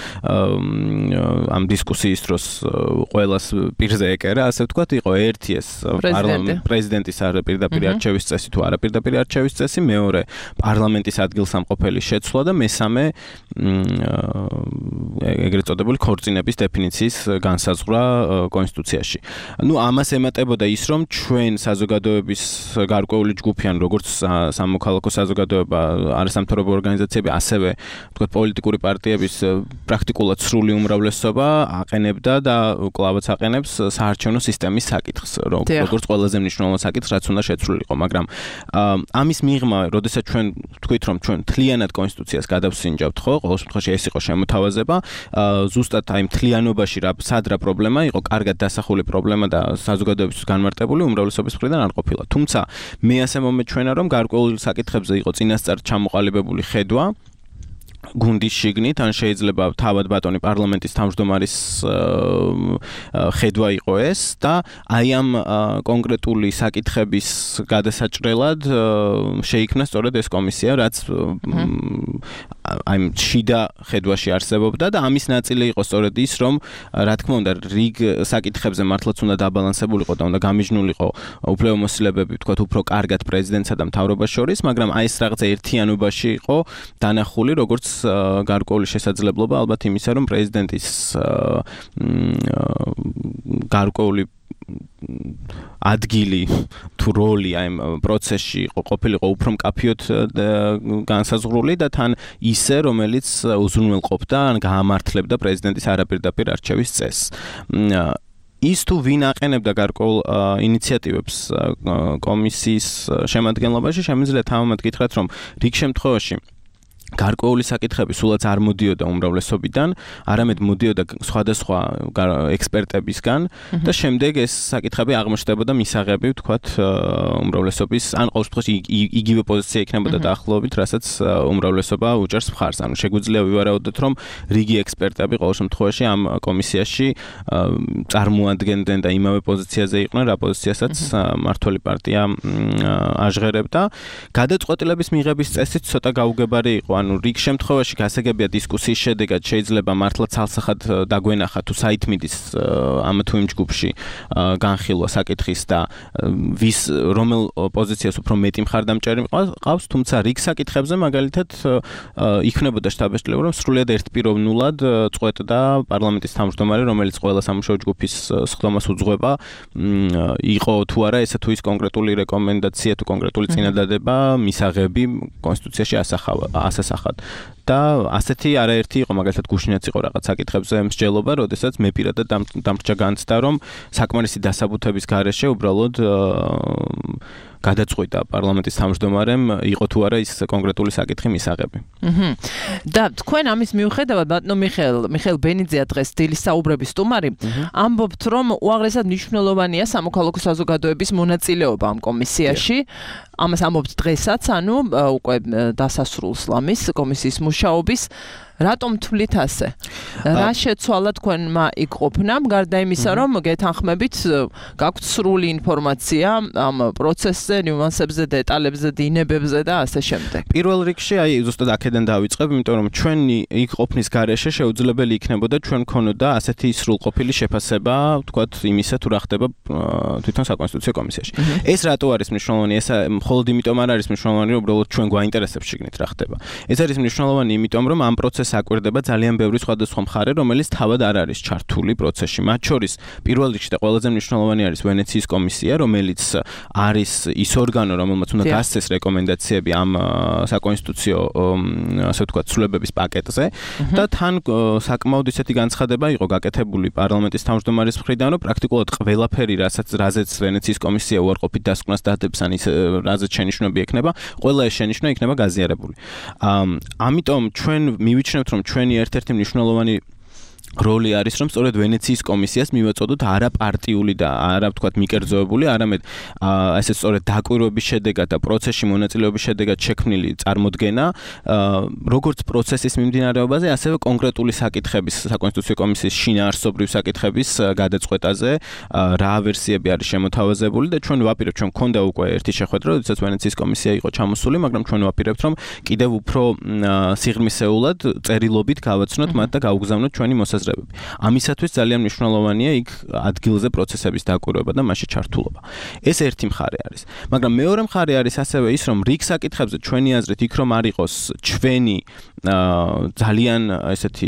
ამ დისკუსიის დროს ყველას პირზე ეკერა, ასე ვთქვათ, იყო ერთი ეს პრეზიდენტის პირდაპირ არჩევის წესი თუ არა პირდაპირ არჩევის წესი, მეორე პარლამენტის ადგილსამყოფელი შეცვლა და მესამე ეგრეთ წოდებული ქორწინების დეფინიციის განსაზღვრა კონსტიტუციაში. ნუ ამას ემატებოდა ის რომ ჩვენ საზოგადოების გარკვეული ჯგუფიან როგორც სამოქალაქო საზოგადოება, არასამთავრობო ორგანიზაციები, ასევე ვთქვათ პოლიტიკური პარტიების პრაქტიკულად სრული უმრავლესობა აყენებდა და კლავაც აყენებს საარჩევნო სისტემის საკითხს, როგორც ყველაზე მნიშვნელოვან საკითხს, რაც უნდა შეცვლილიყო, მაგრამ ამის მიღმა, როდესაც ჩვენ ვთქვით რომ ჩვენ მთლიანად კონსტიტუციას გადავსინჯავთ, ხო, ყოველ შემთხვევაში ეს იყო შემოთავაზება, ზუსტად აი მთლიანობაში სად რა პრობლემა იყო, კარგად დასახული პრობლემა და საზოგადოებისთვის განმარტებული უმრავლესობის მხრიდან არ ყოფილა. თუმცა მე ასე მომეჩვენა რომ გარკვეულ საკითხებზე იყო წინასწარ ჩამოყალიბებული ხედვა გუნდის შიგნით, ან შეიძლება თავად ბატონი პარლამენტის თავმჯდომარის ხედვა იყო ეს და აი ამ კონკრეტული საკითხების გადასაჭრელად შეიქმნა სწორედ ეს კომისია, რაც აი შიდა ხედვაში არსებობდა და ამის ნაწილი იყო სწორედ ის, რომ რა თქმა უნდა რიგ საკითხებზე მართლაც უნდა დაბალანსებულიყო და უნდა გამიჯნულიყო უფლებამოსილებები, ვთქვათ, უფრო კარგად პრეზიდენტსა და მთავრობას შორის, მაგრამ აი ეს რაღაც ერთიანობაში იყო დანახული, როგორც გარკვეული შესაძლებლობა ალბათ იმისა, რომ პრეზიდენტის გარკვეული ადგილი თუ როლი აი პროცესში ყოფილიყო უფრო მკაფიოდ განსაზღვრული და თან ისე რომელიც უზრუნველყოფდა ან გაამართლებდა პრეზიდენტის არაპირდაპირ არჩევის წესს. ის თუ ვინ აყენებდა გარკვეულ ინიციატივებს კომისიის შემადგენლობაში, შემიძლია თამამად გითხრათ, რომ რიგ შემთხვევაში გარკვეული საკითხები სულაც არ მოდიოდა უმრავლესობიდან, არამედ მოდიოდა სხვადასხვა ექსპერტებისგან და შემდეგ ეს საკითხები აღმოჩნდებოდა მისაღები, ვთქვათ, უმრავლესობის, ან ყოველ შემთხვევაში იგივე პოზიცია იქნებოდა დაახლოებით, რასაც უმრავლესობა უჭერს მხარს. ანუ შეგვიძლია ვივარაუდოთ, რომ რიგი ექსპერტები ყოველ შემთხვევაში ამ კომისიაში წარმოადგენდნენ და იმავე პოზიციაზე იყვნენ, რა პოზიციასაც მმართველი პარტია აჟღერებდა. გადაწყვეტილების მიღების წესით ცოტა გაუგებარი იყო. ანუ რიგ შემთხვევაში გასაგებია დისკუსიის შედეგად შეიძლება მართლა ცალსახად დაგვენახა თუ საით მიდის ამ თუ იმ ჯგუფში განხილვა საკითხის და ვის რომელ პოზიციას უფრო მეტი მხარდამჭერი ყავს, თუმცა რიგ საკითხებზე მაგალითად იქნებოდა შტაბ-ეშტაბი, რომ სრულიად ერთპიროვნულად წყვეტდა პარლამენტის თავმჯდომარე, რომელიც ყველა სამუშაო ჯგუფის სხდომას უძღვება, იყო თუ არა ესა თუ ის კონკრეტული რეკომენდაცია თუ კონკრეტული წინადადება მისაღები კონსტიტუციაში ასახავ და ასეთი არაერთი იყო მაგალითად გუშინაც იყო რაღაც საკითხებზე მსჯელობა, როდესაც მე პირადად დამრჩა განცდა, რომ საკმარისი დასაბუთების გარეშე უბრალოდ გადაწყვიტა პარლამენტის თავმჯდომარემ იყო თუ არა ის კონკრეტული საკითხი მისაღები. და თქვენ ამის მიუხედავად ბატონო მიხეილ ბენიძეა დღეს დილის საუბრების სტუმარი, ამბობთ, რომ უაღრესად მნიშვნელოვანია სამოქალაქო საზოგადოების მონაწილეობა ამ კომისიაში. ამას ამბობთ დღესაც, ანუ უკვე დასასრულს ლამის კომისიის მუშაობის. რატომ თვლით ასე? რა შეცვალა თქვენმა იქ ყოფნამ, გარდა იმისა, რომ გეთანხმებით, გაქვთ სრული ინფორმაცია ამ პროცესზე, ნიუანსებზე, დეტალებზე, დინებებზე და ასე შემდეგ. პირველ რიგში აი ზუსტად აქედან დავიწყებ, იმიტომ რომ ჩვენი იქ ყოფნის გარეშე შეუძლებელი იქნებოდა ჩვენ ქონოდა ასეთი სრულყოფილი შეფასება, ვთქვათ, იმისა თუ რა ხდება თვითონ საკონსტიტუციო კომისიაში. ეს რატო არის მნიშვნელოვანი? ეს მხოლოდ იმიტომ არ არის მნიშვნელოვანი, რომ უბრალოდ ჩვენ გვაინტერესებს შიგნით რა ხდება. ეს არის მნიშვნელოვანი იმიტომ, რომ ამ პროცესს აკვირდება ძალიან ბევრი სხვადასხვა მხარე, რომელიც თავად არ არის ჩართული პროცესში. მათ შორის პირველ რიგში და ყველაზე მნიშვნელოვანი არის ვენეციის კომისია, რომელიც არის ის ორგანო, რომელმაც უნდა გასცეს რეკომენდაციები ამ საკონსტიტუციო, ასე ვთქვათ, ცვლილებების პაკეტზე და თან საკმაოდ ისეთი განცხადება იყო გაკეთებული პარლამენტის თავმჯდომარის მხრიდან, რომ პრაქტიკულად ყველაფერი, რაზეც ვენეციის კომისია უარყოფით დასკვნას დადებს, ან ის რაზეც შენიშვნები ექნება, ყველა ეს შენიშვნა იქნება გაზიარებული. ამიტომ ჩვენ მივიჩნევთ, რომ ჩვენი ერთ-ერთი მნიშვნელოვანი როლი არის, რომ სწორედ ვენეციის კომისიას მივაწოდოთ არაპარტიული და არა ვთქვათ მიკერძოებული, არამედ ესე სწორედ დაკვირვების შედეგად და პროცესში მონაწილეობის შედეგად შექმნილი წარმოდგენა, როგორც პროცესის მიმდინარეობაზე, ასევე კონკრეტული საკითხების საკონსტიტუციო კომისიის შინაარსობრივ საკითხების გადაწყვეტაზე, რა ვერსიები არის შემოთავაზებული და ჩვენ ვაპირებთ, ჩვენ გქონდა უკვე ერთი შეხვედრა, როდესაც ვენეციის კომისია იყო ჩამოსული, მაგრამ ჩვენ ვაპირებთ, რომ კიდევ უფრო სიღრმისეულად წერილობით გავაცნოთ მათ და გავგზავნოთ ჩვენი მოსაზრება. ამისათვის ძალიან მნიშვნელოვანია იქ ადგილზე პროცესების დაკვირვება და მასში ჩართულობა. ეს ერთი მხარე არის. მაგრამ მეორე მხარე არის ასევე ის, რომ რიგ საკითხებზე ჩვენი აზრით იქ რომ არ იყოს ჩვენი ძალიან ესეთი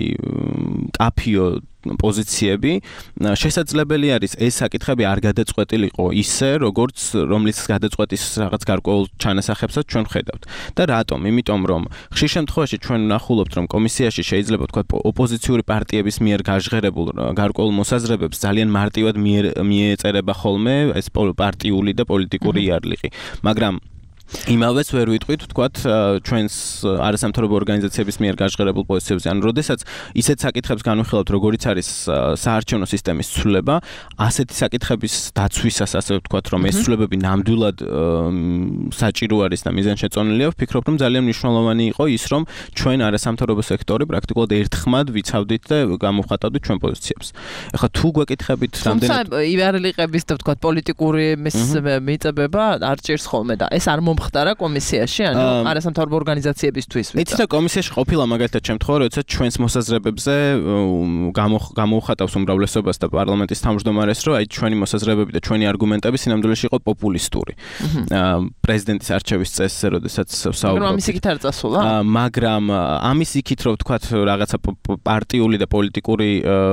კაფიო პოზიციები, შესაძლებელი არის ეს საკითხები არ გადაწყვეტილიყო ისე, როგორც რომლის გადაწყვეტის რაღაც გარკვეულ ჩანასახებსაც ჩვენ ხედავთ. და რატომ? იმიტომ რომ ხშირ შემთხვევაში ჩვენ ვნახულობთ, რომ კომისიაში შეიძლება ვთქვათ ოპოზიციური პარტიების მიერ გაჟღერებულ გარკვეულ მოსაზრებებს ძალიან მარტივად მიეწერება ხოლმე ეს პარტიული და პოლიტიკური იარლიყი. მაგრამ იმავეც ვერ ვიტყვით, ვთქვათ, ჩვენს არასამთავრობო ორგანიზაციების მიერ გაჟღერებულ პოზიციებზე. ანუ, როდესაც ისეთ საკითხებს განვიხილავთ, როგორიც არის საარჩევნო სისტემის ცვლილება, ასეთი საკითხების დაცვისას, ასე ვთქვათ, რომ ეს ცვლილებები ნამდვილად საჭირო არის და მიზანშეწონილია, ვფიქრობ, რომ ძალიან მნიშვნელოვანი იყო ის, რომ ჩვენ არასამთავრობო სექტორი პრაქტიკულად ერთხმად ვიცავდით და გამოვხატავდით ჩვენ პოზიციებს. ეხლა თუ გვეკითხებით, რამდენად იარლიყების და ვთქვათ პოლიტიკური მიწებება არ ჭირს ხოლმე და ეს არ მომხდარა კომისიაში, ანუ არასამთავრობო ორგანიზაციებისთვის. იცით რა კომისიაში ყოფილა მაგალითად შემთხვევა, როცა ჩვენს მოსაზრებებზე გამოუხატავს უმრავლესობას და პარლამენტის თავმჯდომარეს, რომ აი ჩვენი მოსაზრებები და ჩვენი არგუმენტები სინამდვილეში იყო პოპულისტური. პრეზიდენტის არჩევის წესზე, როდესაც საუბრობთ. ამის იქით არ წასულა? მაგრამ ამის იქით რომ ვთქვათ რაღაცა პარტიული და პოლიტიკური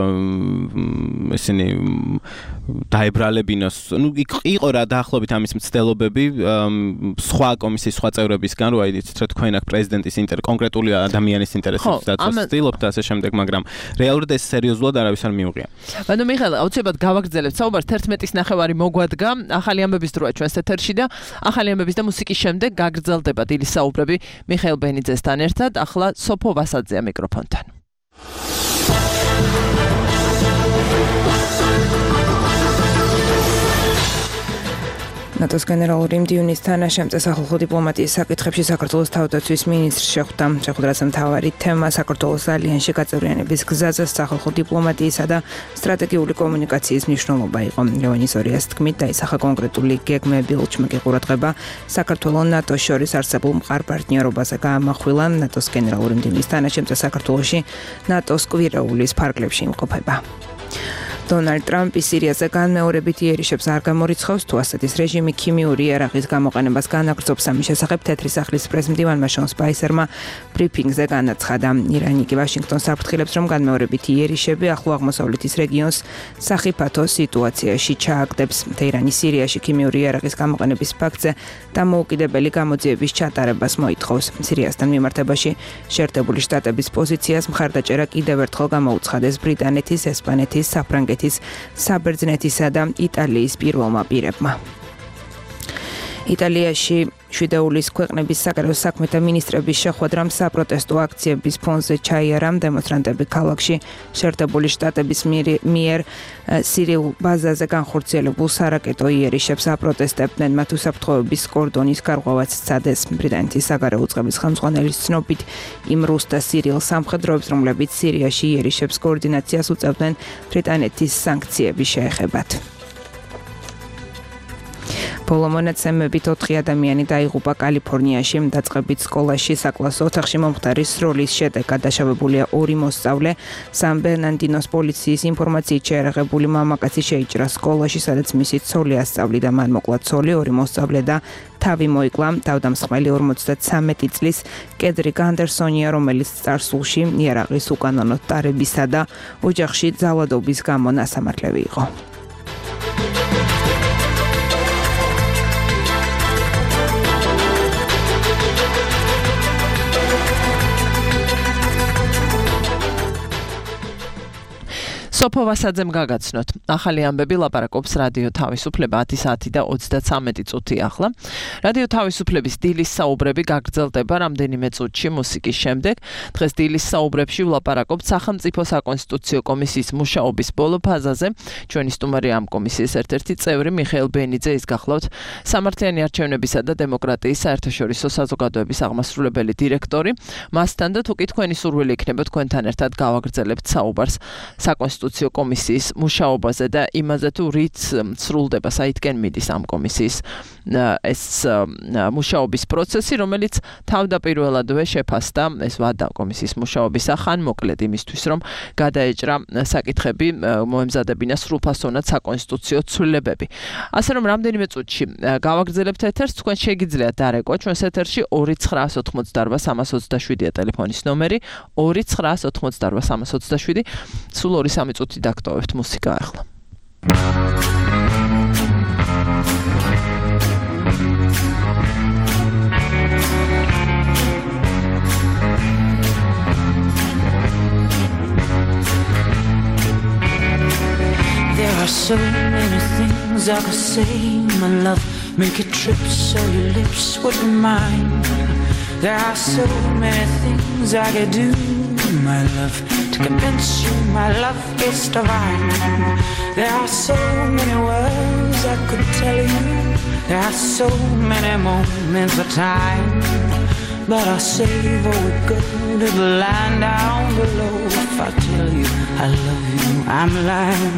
ესენი დაებრალებინოს, ну იყო რა დაახლოებით ამის მცდელობები სხვა კომისიის სხვა წევრებისგან, რომ აი იცით რა თქვენ აქ პრეზიდენტის კონკრეტული ადამიანის ინტერესებს დაცვას ცდილობთ და ასე შემდეგ, მაგრამ რეალურად ეს სერიოზულად არავის არ მიუღია. ანუ მიხეილ, აუცილებლად გავაგრძელებთ საუბარს 11:30 მოგვადგა ახალი ამბების დროა ჩვენს ეთერში და ახალი ამბების და მუსიკის შემდეგ გაგრძელდება დილის საუბრები მიხეილ ბენიძესთან ერთად. ახლა სოფო ვასაძეა მიკროფონთან. ნატოს გენერალური მდივნის თანაშემწე სახალხო დიპლომატიის საკითხებში საქართველოს თავდაცვის მინისტრს შეხვდა. შეხვედრაზე მთავარი თემა საქართველოს ალიანსში გაწევრიანების გზაზე სახალხო დიპლომატიისა და სტრატეგიული კომუნიკაციის მნიშვნელობა იყო. ლევანი ზორიას თქმით, დაისახა კონკრეტული გეგმები, ულჩმეკი ყურადღება საქართველოს ნატოს შორის არსებულ მყარ პარტნიორობაზე გაამახვილა. ნატოს გენერალური მდივნის თანაშემწე საქართველოში ნატოს კვირაულის ფარგლებში იმყოფება. დონალდ ტრამპი სირიაზე განმეორებით იერიშებს არ გამორიცხავს, თუ ასადის რეჟიმი ქიმიური იარაღის გამოყენებას განაგრძობს. ამის შესახებ თეთრი სახლის პრეზიდენტმა შონ სპაისერმა ბრიფინგზე განაცხადა. ირანი კი ვაშინგტონს აფრთხილებს, რომ განმეორებით იერიშები ახლო აღმოსავლეთის რეგიონს სახიფათო სიტუაციაში ჩააგდებს. თეირანი სირიაში ქიმიური იარაღის გამოყენების ფაქტზე დამოუკიდებელი გამოძიების ჩატარებას მოითხოვს. სირიასთან მიმართებაში შეერთებული შტატების პოზიციას მხარდაჭერა კიდევ ერთხელ გამოუცხადეს ბრიტანეთის, ესპანეთის, საფრანგეთის, საბერძნეთისა და იტალიის პირველმა პირებმა. იტალიაში შვიდეულის ქვეყნების საგარეო საქმეთა მინისტრების შეხვედრამ საპროტესტო აქციების ფონზე ჩაიარა. დემონსტრანტები ქალაქში შეერთებული შტატების მიერ სირიულ ბაზაზე განხორციელებულ სარაკეტო იერიშებს აპროტესტებდნენ. მათ უსაფრთხოების კორდონის გარღვევაც სცადეს. ბრიტანეთის საგარეო უწყების ხელმძღვანელის ცნობით, იმ რუს და სირიელ სამხედროებს, რომლებიც სირიაში იერიშებს კოორდინაციას უწევდნენ, ბრიტანეთის სანქციები შეეხებათ. ბოლო მონაცემებით 4 ადამიანი დაიღუპა კალიფორნიაში. დაწყებით სკოლაში საკლასო ოთახში მომხდარი სროლის შედეგად დაშავებულია 2 მოსწავლე. სან ბერნარდინოს პოლიციის ინფორმაციით შეერაღებული მამაკაცი შეიჭრა სკოლაში, სადაც მისი ცოლი ასწავლიდა. მან მოკლა ცოლი, 2 მოსწავლე და თავი მოიკლა. თავდამსხმელი 53 წლის კედრიკ ანდერსონია, რომელიც წარსულში იარაღის უკანონო ტარებისა და ოჯახში ძალადობის გამო ნასამართლები იყო. სოფო ვასაძემ გაგაცნოთ. ახალი ამბები ლაპარაკობს რადიო თავისუფლება 10 საათი და 33 წუთი ახლა. რადიო თავისუფლების დილის საუბრები გაგრძელდება რამდენიმე წუთში მუსიკის შემდეგ. დღეს დილის საუბრებში ვლაპარაკობთ სახელმწიფო საკონსტიტუციო კომისიის მუშაობის ბოლო ფაზაზე. ჩვენი სტუმარი ამ კომისიის ერთ-ერთი წევრი მიხეილ ბენიძე, ის გახლავთ სამართლიანი არჩევნებისა და დემოკრატიის საერთაშორისო საზოგადოების აღმასრულებელი დირექტორი. მასთან და თუ კი თქვენი სურვილი იქნება თქვენთან ერთად გავაგრძელებთ საუბარს საკონსტიტუციო კომისიის მუშაობაზე და იმაზე თუ რით სრულდება, საითკენ მიდის ამ კომისიის ეს მუშაობის პროცესი, რომელიც თავდაპირველადვე შეფასდა ეს ვადა კომისიის მუშაობის ახან მოკლედ იმისთვის, რომ გადაეჭრა საკითხები მოემზადებინა სრულფასოვნად საკონსტიტუციო ცვლილებები. ასე რომ რამდენიმე წუთში გავაგრძელებთ ეთერს, თქვენ შეგიძლიათ დარეკვა ჩვენს ეთერში 2988327-ია ტელეფონის ნომერი 2988327. სულ 2-3 წუთი დაგტოვებთ მუსიკა ახლა. There are so many things I could say, my love. Make a trip so your lips would be mine. There are so many things I could do, my love, to convince you my love is divine. There are so many words I could tell you. There are so many moments of time. But I'll save all the good to the land down below. If I tell you I love you, I'm lying.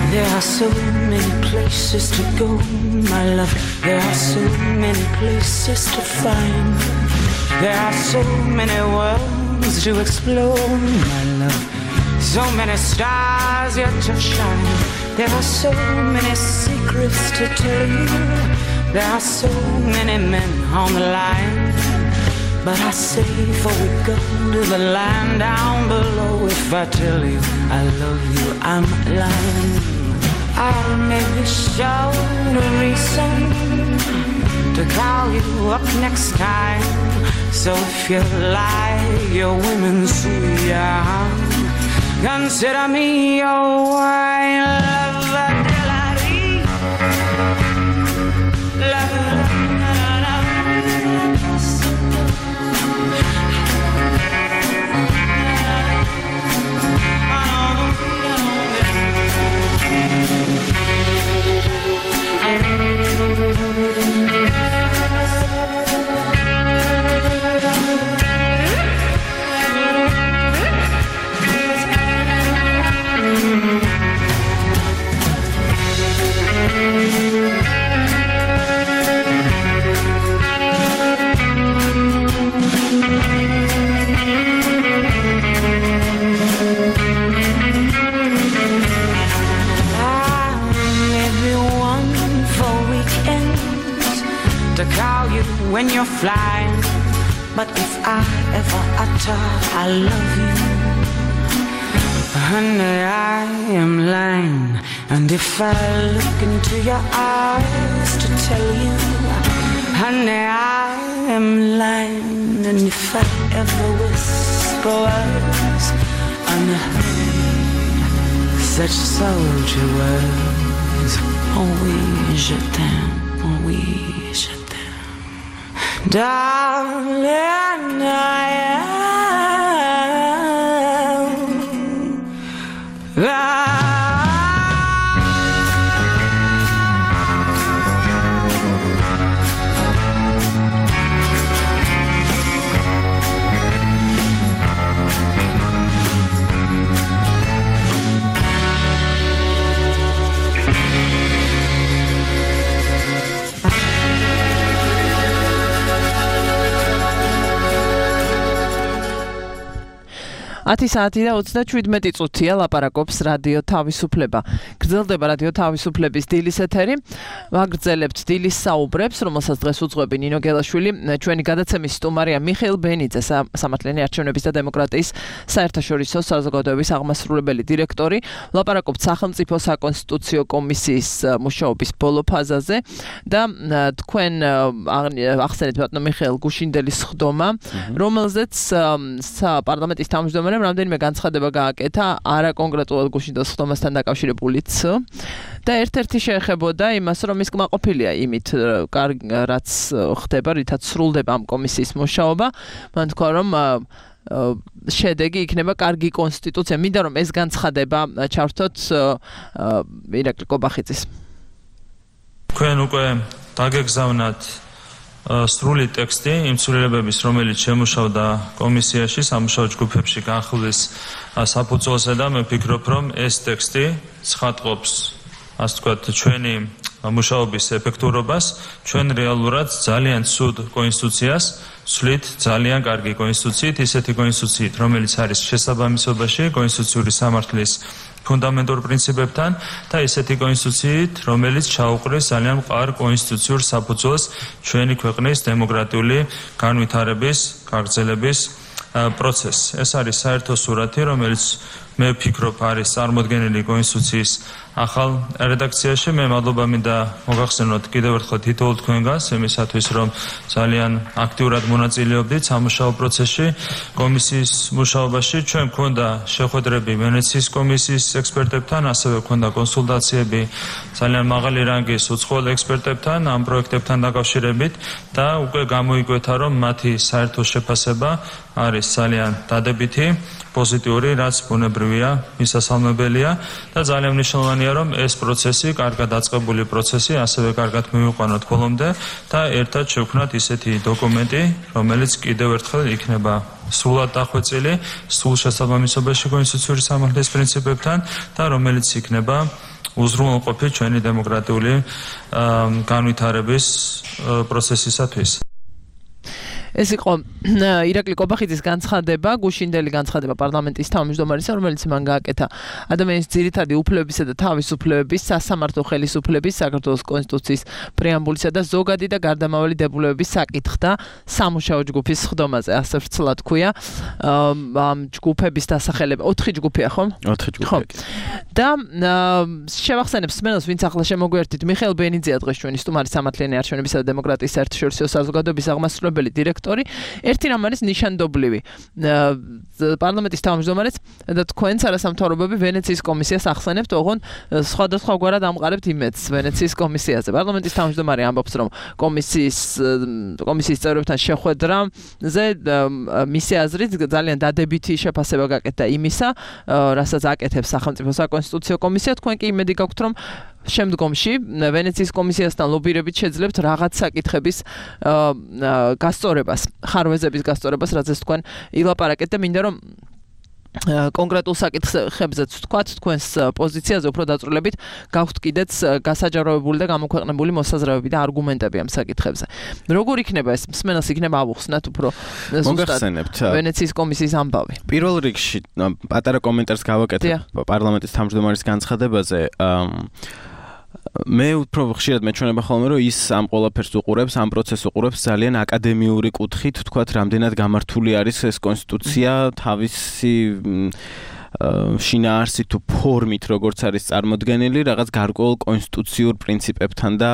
There are so many places to go, my love. There are so many places to find. There are so many worlds to explore, my love. So many stars yet to shine. There are so many secrets to tell you. There are so many men on the line. But I say before we go to the land down below, if I tell you I love you, I'm lying. I'll maybe show the reason to call you up next time. So if you like your women sweet, consider me your wine lover. When you're flying, but if I ever utter I love you, honey, I am lying. And if I look into your eyes to tell you, honey, I am lying. And if I ever whisper words unheard, such soldier words, oh oui, je t'aime, oh oui, je t'aime. Darling, I am საათი და 37 წუთია ლაპარაკობს რადიო თავისუფლება. გრძელდება რადიო თავისუფლების დილის ეთერი. ვაგრძელებთ დილის საუბრებს, რომელსაც დღეს უძღვები ნინო გელაშვილი, ჩვენი გადაცემის სტუმარია მიხეილ ბენიძე, სამართლიანი არჩევნების და დემოკრატიის საერთაშორისო საზოგადოების აღმასრულებელი დირექტორი. ლაპარაკობთ სახელმწიფო საკონსტიტუციო კომისიის მუშაობის ბოლო ფაზაზე და თქვენ ახსენეთ ბატონო მიხეილ გუშინდელის ხდომა, რომელზეც პარლამენტის თავმჯდომარე რამდენიმე განცხადება გააკეთა არა კონკრეტულად გუშინდელს ხდომასთან დაკავშირებულიც და ერთ-ერთი შეეხებოდა იმას, რომ ის კმაყოფილია იმით, რაც ხდება, რითაც სრულდება ამ კომისიის მუშაობა. მან თქვა, რომ შედეგი იქნება კარგი კონსტიტუცია. მინდა რომ ეს განცხადება ჩავრთოთ ირაკლი კობახიძის. თქვენ უკვე დაგეგზავნათ სრული ტექსტი იმ ცვლილებების, რომელიც შემუშავდა კომისიაში, სამუშაო ჯგუფებში განხილვის საფუძველზე და მე ვფიქრობ, რომ ეს ტექსტი ცხადყოფს, ასე ვთქვათ, ჩვენი მუშაობის ეფექტურობას, ჩვენ რეალურად ძალიან ცუდ კონსტიტუციას ვცვლით ძალიან კარგი კონსტიტუციით, ისეთი კონსტიტუციით, რომელიც არის შესაბამისობაში კონსტიტუციური სამართლის ფუნდამენტურ პრინციპებთან და ისეთი კონსტიტუციით, რომელიც ჩაუყრის ძალიან მყარ კონსტიტუციურ საფუძველს ჩვენი ქვეყნის დემოკრატიული განვითარების, გაგრძელების პროცესს. ეს არის საერთო სურათი, რომელიც მე ვფიქრობ, არის წარმოდგენილი კონსტიტუციის ახალ რედაქციაში. მე მადლობა მინდა მოგახსენოთ კიდევ ერთხელ თითოეულ თქვენგანს იმისათვის, რომ ძალიან აქტიურად მონაწილეობდით სამუშაო პროცესში, კომისიის მუშაობაში. ჩვენ გვქონდა შეხვედრები ვენეციის კომისიის ექსპერტებთან, ასევე გვქონდა კონსულტაციები ძალიან მაღალი რანგის უცხოელ ექსპერტებთან ამ პროექტებთან დაკავშირებით და უკვე გამოიკვეთა, რომ მათი საერთო შეფასება არის ძალიან დადებითი, პოზიტიური, რაც ბუნებრივია, მისასალმებელია და ძალიან მნიშვნელოვანია, რომ ეს პროცესი, კარგად დაწყებული პროცესი, ასევე კარგად მივიყვანოთ ბოლომდე და ერთად შევქმნათ ისეთი დოკუმენტი, რომელიც კიდევ ერთხელ იქნება სრულად დახვეწილი, სრულ შესაბამისობაში კონსტიტუციური სამართლის პრინციპებთან და რომელიც იქნება უზრუნველყოფი ჩვენი დემოკრატიული განვითარების პროცესისათვის. ეს იყო ირაკლი კობახიძის განცხადება, გუშინდელი განცხადება პარლამენტის თავმჯდომარისა, რომელიც მან გააკეთა ადამიანის ძირითადი უფლებებისა და თავისუფლებების სასამართლო ხელისუფლების, საქართველოს კონსტიტუციის პრეამბულისა და ზოგადი და გარდამავალი დებულებების საკითხთა სამუშაო ჯგუფის სხდომაზე, ასე ვრცლად ქვია. ამ ჯგუფების დასახელება 4 ჯგუფია, ხო? 4 ჯგუფია. და შევახსენებ სმენელს, ვინც ახლა შემოგვიერთით, მიხეილ ბენიძეა დღეს ჩვენი სტუმარი სამართლიანი არჩევნებისა და დემოკრატიის საერთაშორისო საზოგადოების აღმასრულებელი დირექტორი. ერთი რამ არის ნიშანდობლივი. პარლამენტის თავმჯდომარეს და თქვენც არასამთავრობოები ვენეციის კომისიას ახსენებთ, ოღონდ სხვადასხვაგვარად ამყარებთ იმედს ვენეციის კომისიაზე. პარლამენტის თავმჯდომარე ამბობს, რომ კომისიის წევრებთან შეხვედრაზე მისი აზრით ძალიან დადებითი შეფასება გაკეთდა იმისა, რასაც აკეთებს სახელმწიფო საკონსტიტუციო კომისია. თქვენ კი იმედი გაქვთ, რომ შემდგომში ვენეციის კომისიასთან ლობირებით შეძლებთ რაღაც საკითხების გასწორებას, ხარვეზების გასწორებას, რაც თქვენ ილაპარაკეთ და მინდა რომ კონკრეტულ საკითხებზეც თქვათ თქვენს პოზიციაზე უფრო დაწვრილებით გაქვთ კიდეც გასაჯაროებული და გამოქვეყნებული მოსაზრებები და არგუმენტები ამ საკითხებზე. როგორ იქნება ეს მსმენელს იქნება ავუხსნათ უფრო მოგახსენებთ ვენეციის კომისიის ამბავი. პირველ რიგში პატარა კომენტარს გავაკეთებ პარლამენტის თავმჯდომარის განცხადებაზე. მე უფრო ხშირად მეჩვენება ხოლმე რომ ის ამ ყველაფერს უყურებს, ამ პროცესს უყურებს ძალიან აკადემიური კუთხით, თქვათ, რამდენად გამართული არის ეს კონსტიტუცია თავისი შინაარსით თუ ფორმით, როგორც არის წარმოდგენილი, რაღაც გარკვეულ კონსტიტუციურ პრინციპებთან და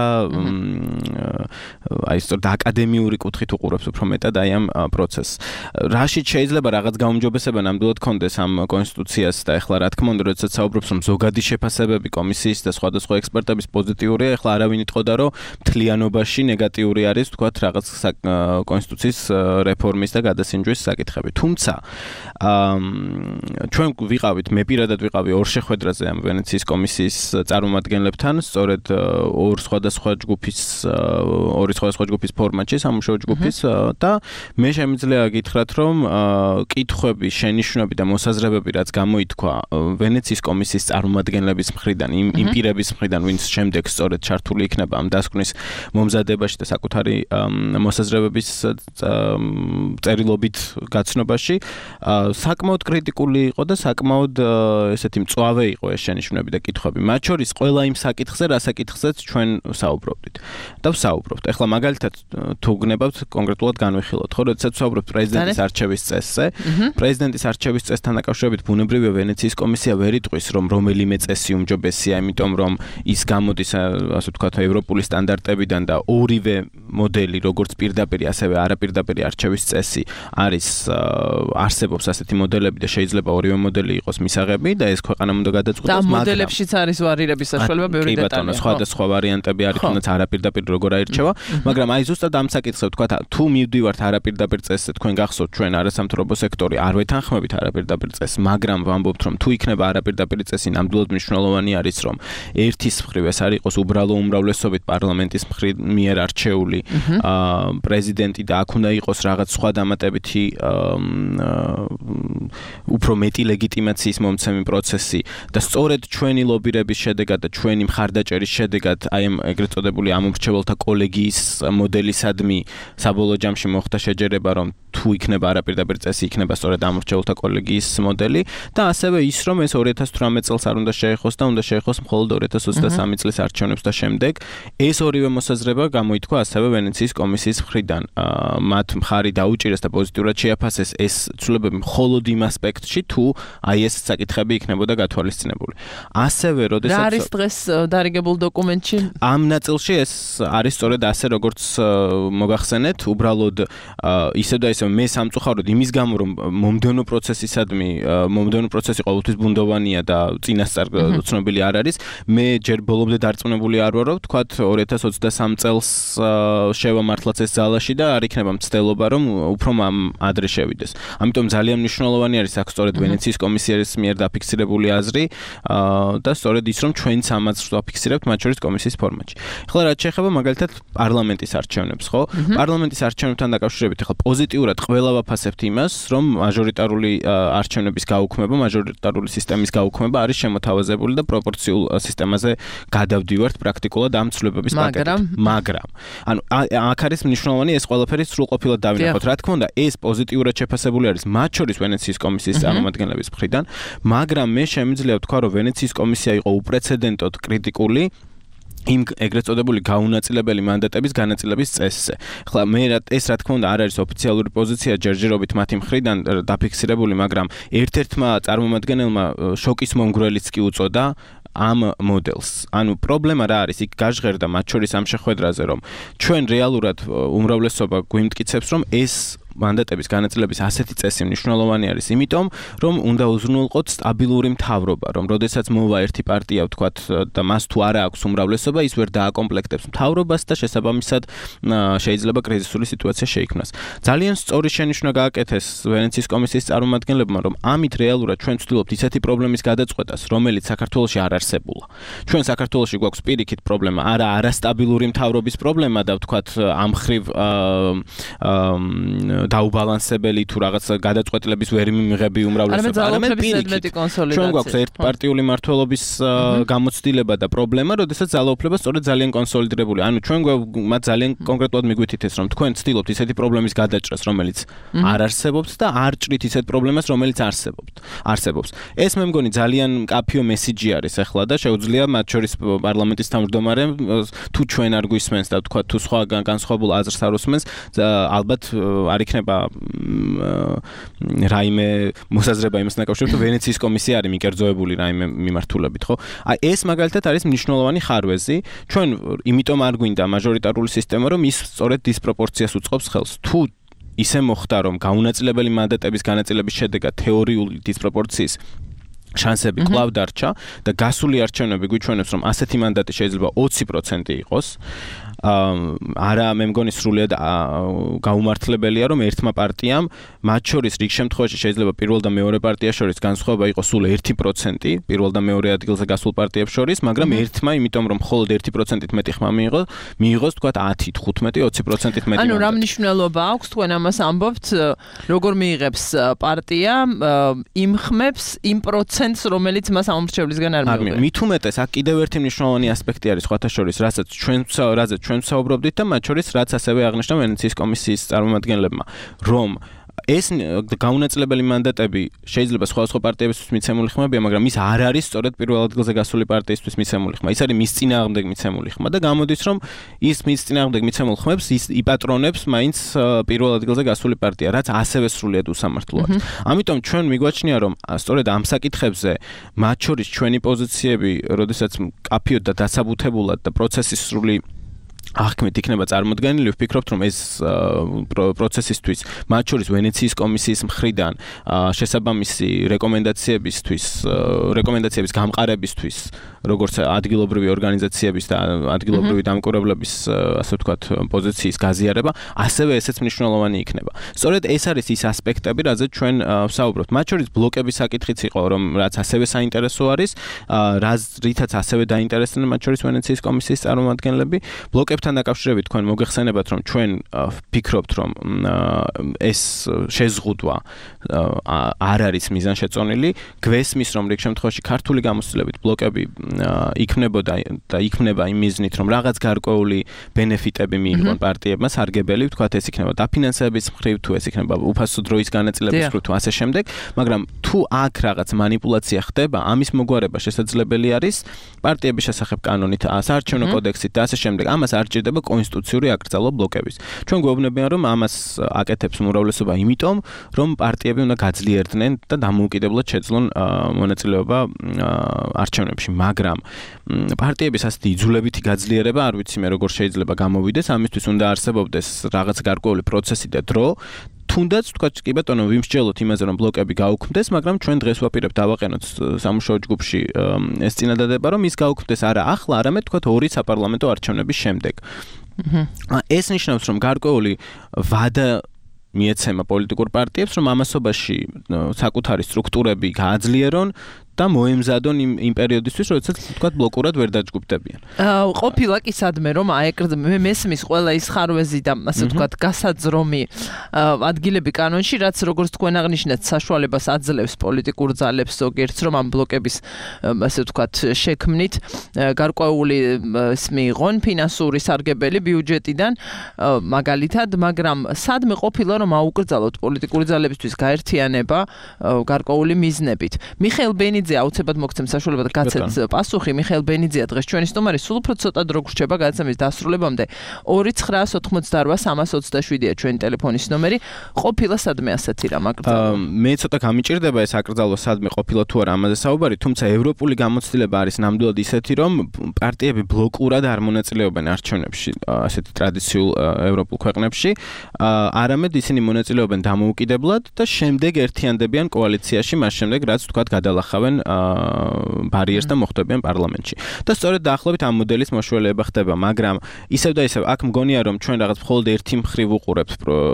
აი სწორედ აკადემიური კუთხით უყურებს უფრო მეტად აი ამ პროცესს. რაშიც შეიძლება რაღაც გაუმჯობესება ნამდვილად კონდეს ამ კონსტიტუციას და ეხლა რა თქმა უნდა, როდესაც საუბრობს რომ ზოგადი შეფასებები კომისიის და სხვადასხვა ექსპერტების პოზიტიურია, ეხლა არავინ იტყოდა რომ მთლიანობაში ნეგატიური არის, თქვათ, რაღაც კონსტიტუციის რეფორმის და გადასინჯვის საკითხები. თუმცა ჩვენ ვიყავით, მე პირადად ვიყავი ორ შეხვედრაზე ამ ვენეციის კომისიის წარმომადგენლებთან, სწორედ ორი სხვადასხვა ჯგუფის ფორმატში, სამუშაო ჯგუფის და მე შემიძლია გითხრათ, რომ კითხვები, შენიშვნები და მოსაზრებები, რაც გამოითქვა ვენეციის კომისიის წარმომადგენლების მხრიდან, იმ პირების მხრიდან, ვინც შემდეგ სწორედ ჩართული იქნება ამ დასკვნის მომზადებაში და საკუთარი მოსაზრებების წერილობით გაცნობაში, საკმაოდ კრიტიკული იყო და საკმაოდ ესეთი მწვავე იყო ეს შენიშვნები და კითხვები. მათ შორის ყველა იმ საკითხზე, რა საკითხზეც ჩვენ საუბრობდით. და ვსაუბრობთ. ეხლა მაგალითად თუ გნებავთ კონკრეტულად განვიხილოთ, ხო, როდესაც ვსაუბრობთ პრეზიდენტის არჩევის წესზე, პრეზიდენტის არჩევის წესთან დაკავშირებით ბუნებრივია ვენეციის კომისია ვერ იტყვის, რომ რომელიმე წესი უმჯობესია, იმიტომ რომ ის გამოდის, ასე ვთქვათ, ევროპული სტანდარტებიდან და ორივე მოდელი, როგორც პირდაპირი, ასევე არაპირდაპირი არჩევის წესი არსებობს ასეთი მოდელები და შეიძლება ორივე მოდელი იყოს მისაღები და ეს ქვეყანამ უნდა გადაწყვიტოს, მაგრამ და მოდელებშიც არის ვარირების საშუალება ბევრი დეტალია. კი ბატონო, სხვადასხვა ვარიანტები არის, თუნდაც არაპირდაპირ როგორ აირჩევა, მაგრამ აი ზუსტად ამ საკითხზე ვთქვათ, თუ მივდივართ არაპირდაპირ წესზე, თქვენ გახსოვთ ჩვენ არასამთავრობო სექტორი არ ვეთანხმებით არაპირდაპირ წესს, მაგრამ ვამბობთ, რომ თუ იქნება არაპირდაპირი წესი, ნამდვილად მნიშვნელოვანი არის, რომ ერთის მხრივ ეს არ იყოს უბრალო უმრავლესობით პარლამენტის მიერ არჩეული პრეზიდენტი და აქ უნდა იყოს რაღაც სხვა დამატებითი უფრო მეტი ლეგიტიმაციის მომცემი პროცესი და სწორედ ჩვენი ლობირების შედეგად და ჩვენი მხარდაჭერის შედეგად აი ამ ეგრეთ წოდებული ამომრჩეველთა კოლეგიის მოდელისადმი საბოლოო ჯამში მოხდა შეჯერება, რომ თუ იქნება არაპირდაპირ წესი, იქნება სწორედ ამომრჩეველთა კოლეგიის მოდელი და ასევე ის, რომ ეს 2018 წელს არ უნდა შეეხოს და უნდა შეეხოს მხოლოდ 2023 წლის არჩევნებს და შემდეგ. ეს ორივე მოსაზრება გამოითქვა ასევე ვენეციის კომისიის მხრიდან. მათ მხარი დაუჭირეს და პოზიტიურად შეაფასეს ეს ცვლილებები მხოლოდ იმ ასპექტში, თუ აი ეს საკითხები იქნებოდა გათვალისწინებული. ასევე, როდესაც რა არის დღეს დარიგებულ დოკუმენტში? ამ ნაწილში ეს არის სწორედ ასე, როგორც მოგახსენეთ, უბრალოდ ისე და ისე მე სამწუხაროდ იმის გამო, რომ მომდევნო პროცესი ყოველთვის ბუნდოვანია და წინასწარ ცნობილი არ არის, მე ჯერ ბოლომდე დარწმუნებული არ ვარო, თქვათ 2023 წელს შევამართლაც ეს ძალაში და არ იქნება მცდელობა, რომ უფრო ამ ადრე შევიდეს. ამიტომ ძალიან მნიშვნელოვანი არის აქ სწორედ ვენეციის კომისიის მიერ დაფიქსირებული აზრი და სწორედ ის რომ ჩვენც ამას ვაფიქსირებთ მათ შორის კომისიის ფორმატში. ახლა რაც შეეხება მაგალითად პარლამენტის არჩევნებს, ხო? პარლამენტის არჩევნებთან დაკავშირებით ახლა პოზიტიურად ყველა ვაფასებთ იმას, რომ მაჟორიტარული არჩევნების გაუქმება, მაჟორიტარული სისტემის გაუქმება არის შემოთავაზებული და პროპორციულ სისტემაზე გადავდივართ პრაქტიკულად ამ ცვლილებების პაკეტით. მაგრამ ანუ აქ არის მნიშვნელოვანი ეს ყველაფერი სრულყოფილად დავინახოთ. რა თქმა უნდა, ეს პოზიტიურად შეფასებული არის მათ შორის ვენეციის კომისიის წარმომადგენლების მხრიდან, მაგრამ მე შემიძლია ვთქვა, რომ ვენეციის კომისია იყო უპრეცედენტოდ კრიტიკული იმ ეგრეთ წოდებული გაუნაწილებელი მანდატების განაწილების წესზე. ახლა მე ეს რა თქმა უნდა არ არის ოფიციალური პოზიცია ჯერჯერობით მათი მხრიდან დაფიქსირებული, მაგრამ ერთ-ერთმა წარმომადგენელმა შოკის მომგვრელიც კი უწოდა ამ მოდელს. ანუ პრობლემა რა არის? იქ გაჟღერდა მათ შორის ამ შეხვედრაზე, რომ ჩვენ რეალურად უმრავლესობა გვიმტკიცებს, რომ ეს მანდატების განაწილების ასეთი წესი მნიშვნელოვანი არის, იმიტომ რომ უნდა უზრუნველყოთ სტაბილური მთავრობა, რომ როდესაც მოვა ერთი პარტია, ვთქვათ, და მას თუ არა აქვს უმრავლესობა, ის ვერ დააკომპლექტებს მთავრობას და შესაბამისად შეიძლება კრიზისული სიტუაცია შეიქმნას. ძალიან სწორი შენიშვნა გააკეთეს ვენეციის კომისიის წარმომადგენლებმა, რომ ამით რეალურად ჩვენ ვცდილობთ ისეთი პრობლემის გადაწყვეტას, რომელიც საქართველოში არ არსებულა. ჩვენ საქართველოში გვაქვს პირიქით პრობლემა, არასტაბილური მთავრობის პრობლემა და ვთქვათ, ამ ხრივ დაუბალანსებელი თუ რაღაც გადაწყვეტილების ვერ მიმიღები უმრავლესობა. არამედ პირიქით. ჩვენ გვაქვს ერთპარტიული მმართველობის გამოცდილება და პრობლემა, როდესაც ძალაუფლება სწორედ ძალიან კონსოლიდირებული. ანუ ჩვენ მათ ძალიან კონკრეტულად მიგვითითეს, რომ თქვენ ცდილობთ ისეთი პრობლემის გადაჭრას, რომელიც არ არსებობს და არ ჭრით ისეთ პრობლემას, რომელიც არსებობს. ეს მე მგონი ძალიან მკაფიო მესიჯი არის ახლა და შეუძლია მათ შორის პარლამენტის თავმჯდომარემ თუ ჩვენ არ გვისმენს და თქვა თუ სხვა განსხვავებულ აზრს არ უსმენს, ალბათ არ იქნება რაიმე მოსაზრება იმასთან დაკავშირებით, რომ ვენეციის კომისია არის მიკერძოებული რაიმე მიმართულებით, ხო? აი ეს მაგალითად არის მნიშვნელოვანი ხარვეზი. ჩვენ იმიტომ არ გვინდა მაჟორიტარული სისტემა, რომ ის სწორედ დისპროპორციას უწყობს ხელს. თუ ისე მოხდა, რომ გაუნაწილებელი მანდატების განაწილების შედეგად თეორიული დისპროპორციის შანსები კვლავ დარჩა და გასული არჩევნები გვიჩვენებს, რომ ასეთი მანდატი შეიძლება 20% იყოს. არა მე მგონი სრულიად გაუმართლებელია, რომ ერთმა პარტიამ მათ შორის რიგ შემთხვევაში შეიძლება პირველ და მეორე პარტიას შორის განსხვავება იყოს სულ 1%, პირველ და მეორე ადგილზე გასულ პარტიებს შორის, მაგრამ ერთმა, იმიტომ რომ მხოლოდ 1%-ით მეტი ხმა მიიღოს, თქვათ 10, 15, 20%-ით მეტი. ანუ რა მნიშვნელობა აქვს თქვენ ამას ამბობთ, როგორ მიიღებს პარტია იმ ხმებს, იმ პროცენტს, რომელიც მას ამორჩევლისგან არ მიიღებს. მით უმეტეს, აქ კიდევ ერთი მნიშვნელოვანი ასპექტი არის სხვათა შორის, რასაც ჩვენ ვსაუბრობდით და მათ შორის რაც ასევე აღნიშნა ვენეციის კომისიის წარმომადგენლებმა, რომ ეს გაუნაწილებელი მანდატები შეიძლება სხვა პარტიებისთვის მიცემული ხმებია, მაგრამ ის არ არის სწორედ პირველ ადგილზე გასული პარტიისთვის მიცემული ხმა. ის არის მის წინააღმდეგ მიცემული ხმა და გამოდის, რომ ის მის წინააღმდეგ მიცემულ ხმებს ის იპატრონებს მაინც პირველ ადგილზე გასული პარტია, რაც ასევე სრულიად უსამართლოა. ამიტომ ჩვენ მიგვაჩნია, რომ სწორედ ამ საკითხებზე მათ შორის ჩვენი პოზიციები, როდესაც მკაფიოდ და დასაბუთებულად და პროცესის სრული აღქმით იქნება წარმოდგენილი, ვფიქრობთ, რომ ეს პროცესისთვის, მათ შორის ვენეციის კომისიის მხრიდან შესაბამისი რეკომენდაციების გამყარებისთვის, როგორც ადგილობრივი ორგანიზაციების და ადგილობრივი დამკვირვებლების, ასე ვთქვათ, პოზიციის გაზიარება, ასევე ესეც მნიშვნელოვანი იქნება. სწორედ ეს არის ის ასპექტები, რაზეც ჩვენ ვსაუბრობთ. მათ შორის ბლოკების საკითხიც იყო, რომ რაც ასევე საინტერესო არის, რითაც ასევე დაინტერესდნენ მათ შორის ვენეციის კომისიის წარმომადგენლები. ბლოკებთან დაკავშირებით თქვენ მოგეხსენებათ, რომ ჩვენ ვფიქრობთ, რომ ეს შეზღუდვა არ არის მიზანშეწონილი. გვესმის, რომ რიგ შემთხვევაში ქართული გამოცდილებით ბლოკები იქნებოდა და იქნება იმ მიზნით, რომ რაღაც გარკვეული ბენეფიტები მიიღონ პარტიებმა, სარგებელი, ვთქვათ, ეს იქნება დაფინანსების მხრივ, თუ ეს იქნება უფასო დროის განაწილების მხრივ, თუ ასე შემდეგ, მაგრამ თუ აქ რაღაც манипуляცია ხდება, ამის მოგვარება შესაძლებელი არის პარტიების შესახებ კანონით, საარჩევნო კოდექსით და ასე შემდეგ. ამას არ ჭირდება კონსტიტუციური აკრძალვა ბლოკების. ჩვენ გვეუბნებიან, რომ ამას აკეთებს უმრავლესობა იმიტომ, რომ პარტიები უნდა გაძლიერდნენ და დამოუკიდებლად შეძლონ მონაწილეობა არჩევნებში, მაგრამ პარტიების ასეთი იძულებითი გაძლიერება არ ვიცი მე როგორ შეიძლება გამოვიდეს, ამისთვის უნდა არსებობდეს რაღაც გარკვეული პროცესი და დრო. თუნდაც თქვა კი ბატონო ვიმსჯელოთ იმაზე რომ ბლოკები გაუქმდეს, მაგრამ ჩვენ დღეს ვაპირებთ დავაყენოთ სამუშაო ჯგუფში ეს წინადადება, რომ ის გაუქმდეს არა ახლა, არამედ თქვა 2 საპარლამენტო არჩევნების შემდეგ. ეს ნიშნავს, რომ გარკვეული ვადა მიეცემა პოლიტიკურ პარტიებს, რომ ამასობაში საკუთარი სტრუქტურები გააძლიერონ და მოემზადონ იმ პერიოდისთვის, როდესაც თქვა ბლოკურად ვერ დაჯგუფდებიან. ყოფილა კი სადმე რომ მე მესმის ყველა ის ხარვეზი და ასე თქვა გასაძრომი ადგილები კანონში, რაც როგორც თქვენ აღნიშნეთ, საშუალებას აძლევს პოლიტიკურ ძალებს ზოგიერთს, რომ ამ ბლოკების ასე თქვა შექმნით გარკვეული მიიღონ ფინანსური სარგებელი ბიუჯეტიდან მაგალითად, მაგრამ სადმე ყოფილა რომ აუკრძალოთ პოლიტიკური ძალებისთვის გაერთიანება გარკვეული მიზნებით. მიხეილ ბენიძე აუცილებლად მოგცემ საშუალება და გაცეთ პასუხი. მიხეილ ბენიძეა დღეს ჩვენი სტუმარი, სულ უფრო ცოტა დრო გრჩება გადაცემის დასრულებამდე. 2988827-ია ჩვენი ტელეფონის ნომერი. ყოფილა სადმე ასეთი რამ აკრძალვა. მე ცოტა გამიჭირდება ეს აკრძალვა სადმე ყოფილა თუ არა ამაზე საუბარი, თუმცა ევროპული გამოცდილება არის ნამდვილად ისეთი, რომ პარტიები ბლოკურად არ მონაწილეობენ არჩევნებში, ასეთი ტრადიციულ ევროპულ ქვეყნებში. არამედ ისინი მონაწილეობენ დამოუკიდებლად და შემდეგ ერთიანდებიან კოალიციაში, მას შემდეგ რაც თქვა გადალახავენ ბარიერს და მოხვდებიან პარლამენტში. და სწორედ დაახლოებით ამ მოდელის მოშველება ხდება, მაგრამ ისევ და ისევ აქ მგონია რომ ჩვენ რაღაც მხოლოდ ერთი მხრივ უყურებთ